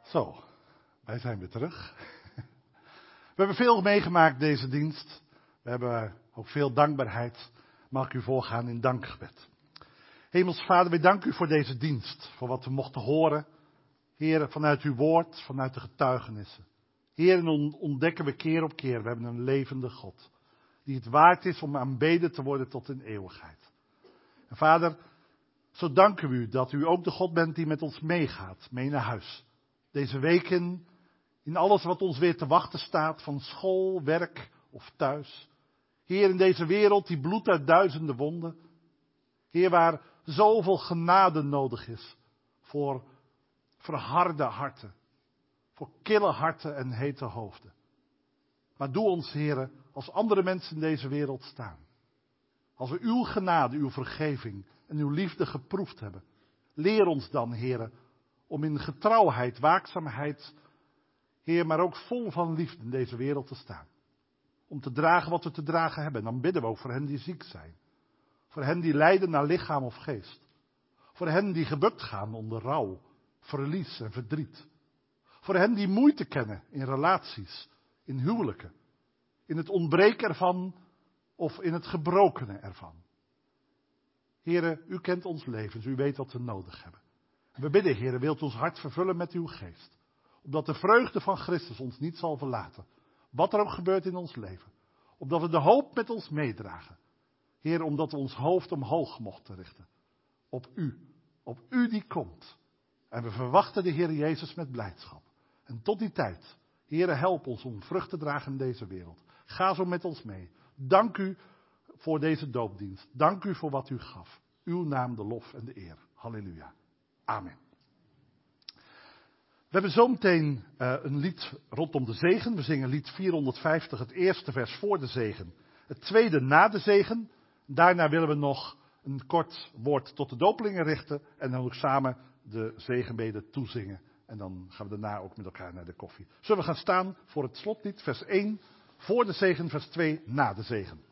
Zo, wij zijn weer terug. We hebben veel meegemaakt deze dienst. We hebben ook veel dankbaarheid. Mag ik u voorgaan in dankgebed. Hemels Vader, wij danken u voor deze dienst. Voor wat we mochten horen. Heer, vanuit uw woord, vanuit de getuigenissen. Heer, en ontdekken we keer op keer. We hebben een levende God. Die het waard is om aanbeden te worden tot in eeuwigheid. En Vader, zo danken we u dat u ook de God bent die met ons meegaat. Mee naar huis. Deze weken in alles wat ons weer te wachten staat. Van school, werk of thuis. Heer, in deze wereld die bloedt uit duizenden wonden. Heer, waar zoveel genade nodig is. Voor verharde harten. Voor kille harten en hete hoofden. Maar doe ons, Heer, als andere mensen in deze wereld staan. Als we uw genade, uw vergeving en uw liefde geproefd hebben. Leer ons dan, Heer, om in getrouwheid, waakzaamheid, Heer, maar ook vol van liefde in deze wereld te staan. Om te dragen wat we te dragen hebben. En dan bidden we ook voor hen die ziek zijn. Voor hen die lijden naar lichaam of geest. Voor hen die gebukt gaan onder rouw, verlies en verdriet. Voor hen die moeite kennen in relaties, in huwelijken. In het ontbreken ervan of in het gebrokene ervan. Here, u kent ons leven, u weet wat we nodig hebben. En we bidden, Here, wilt ons hart vervullen met uw geest. Opdat de vreugde van Christus ons niet zal verlaten. Wat er ook gebeurt in ons leven. Opdat we de hoop met ons meedragen. Heer, omdat we ons hoofd omhoog mochten richten. Op u die komt. En we verwachten de Heer Jezus met blijdschap. En tot die tijd, Heer, help ons om vrucht te dragen in deze wereld. Ga zo met ons mee. Dank u voor deze doopdienst. Dank u voor wat u gaf. Uw naam de lof en de eer. Halleluja. Amen. We hebben zometeen een lied rondom de zegen. We zingen lied 450, het eerste vers voor de zegen. Het tweede na de zegen. Daarna willen we nog een kort woord tot de dopelingen richten. En dan ook samen de zegenbeden toezingen. En dan gaan we daarna ook met elkaar naar de koffie. Zullen we gaan staan voor het slotlied, vers 1. Voor de zegen, vers 2, na de zegen.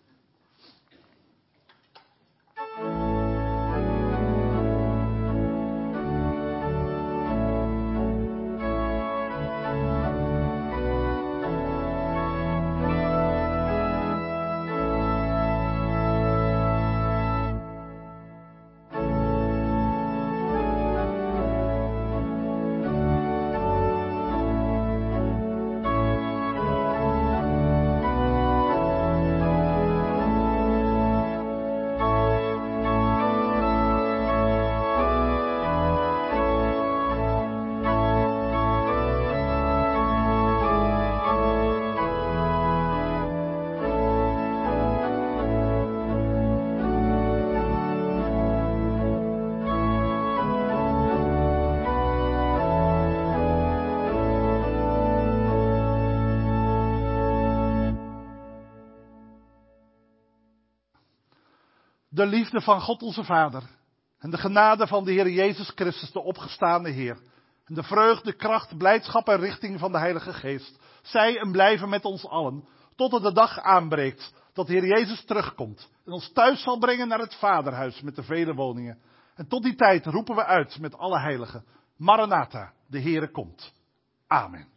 De liefde van God onze Vader en de genade van de Heer Jezus Christus, de opgestaande Heer. En de vreugde, kracht, blijdschap en richting van de Heilige Geest. Zij en blijven met ons allen, totdat de dag aanbreekt dat de Heer Jezus terugkomt. En ons thuis zal brengen naar het Vaderhuis met de vele woningen. En tot die tijd roepen we uit met alle heiligen. Maranatha, de Heere komt. Amen.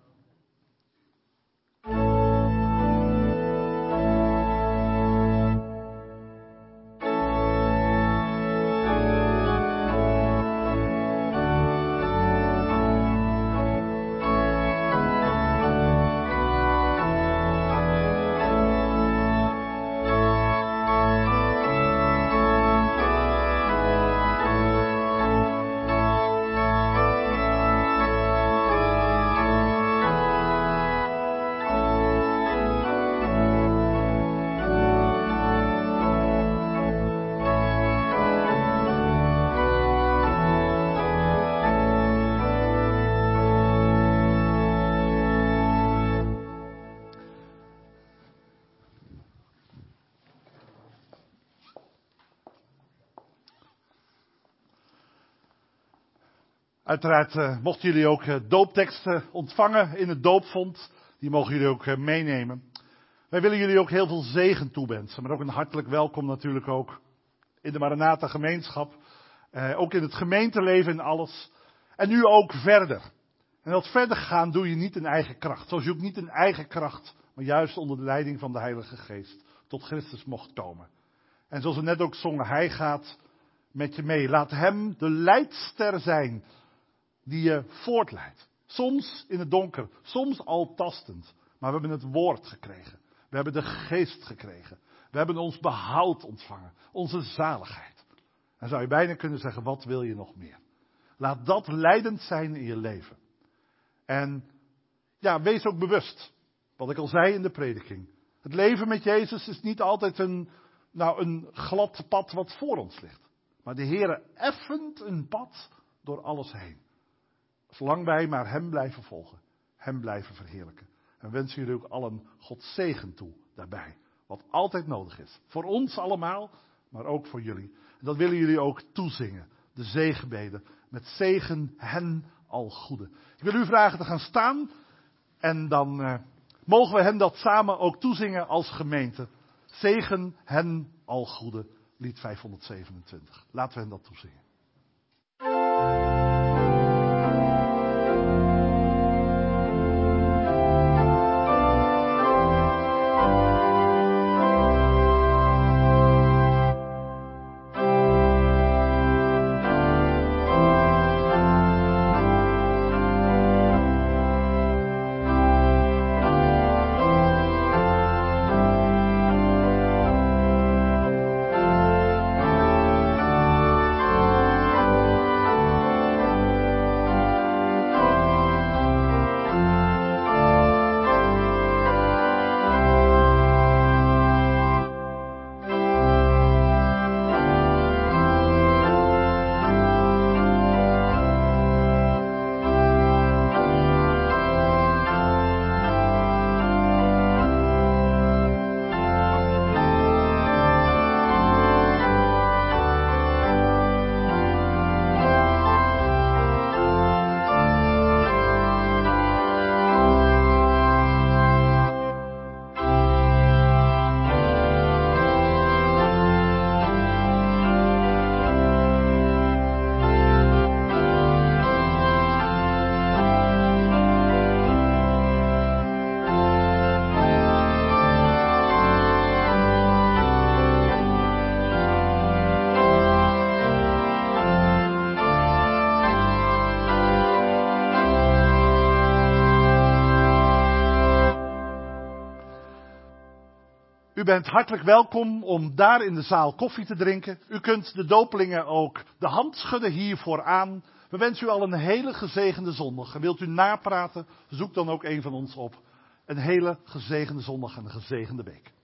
Uiteraard mochten jullie ook doopteksten ontvangen in het doopvond. Die mogen jullie ook meenemen. Wij willen jullie ook heel veel zegen toewensen. Maar ook een hartelijk welkom natuurlijk ook in de Maranatha gemeenschap. Ook in het gemeenteleven en alles. En nu ook verder. En dat verder gaan doe je niet in eigen kracht. Zoals je ook niet in eigen kracht, maar juist onder de leiding van de Heilige Geest tot Christus mocht komen. En zoals we net ook zongen, hij gaat met je mee. Laat hem de leidster zijn die je voortleidt. Soms in het donker, soms al tastend. Maar we hebben het woord gekregen. We hebben de geest gekregen. We hebben ons behoud ontvangen. Onze zaligheid. En zou je bijna kunnen zeggen, wat wil je nog meer? Laat dat leidend zijn in je leven. En ja, wees ook bewust. Wat ik al zei in de prediking. Het leven met Jezus is niet altijd een glad pad wat voor ons ligt. Maar de Heere effent een pad door alles heen. Zolang wij maar hem blijven volgen. Hem blijven verheerlijken. En wensen jullie ook allen Gods zegen toe daarbij. Wat altijd nodig is. Voor ons allemaal, maar ook voor jullie. En dat willen jullie ook toezingen. De zegenbeden. Met zegen hen al goede. Ik wil u vragen te gaan staan. En dan mogen we hen dat samen ook toezingen als gemeente. Zegen hen al goede. Lied 527. Laten we hen dat toezingen. U bent hartelijk welkom om daar in de zaal koffie te drinken. U kunt de dopelingen ook de hand schudden hier vooraan. We wensen u al een hele gezegende zondag. En wilt u napraten, zoek dan ook een van ons op. Een hele gezegende zondag en een gezegende week.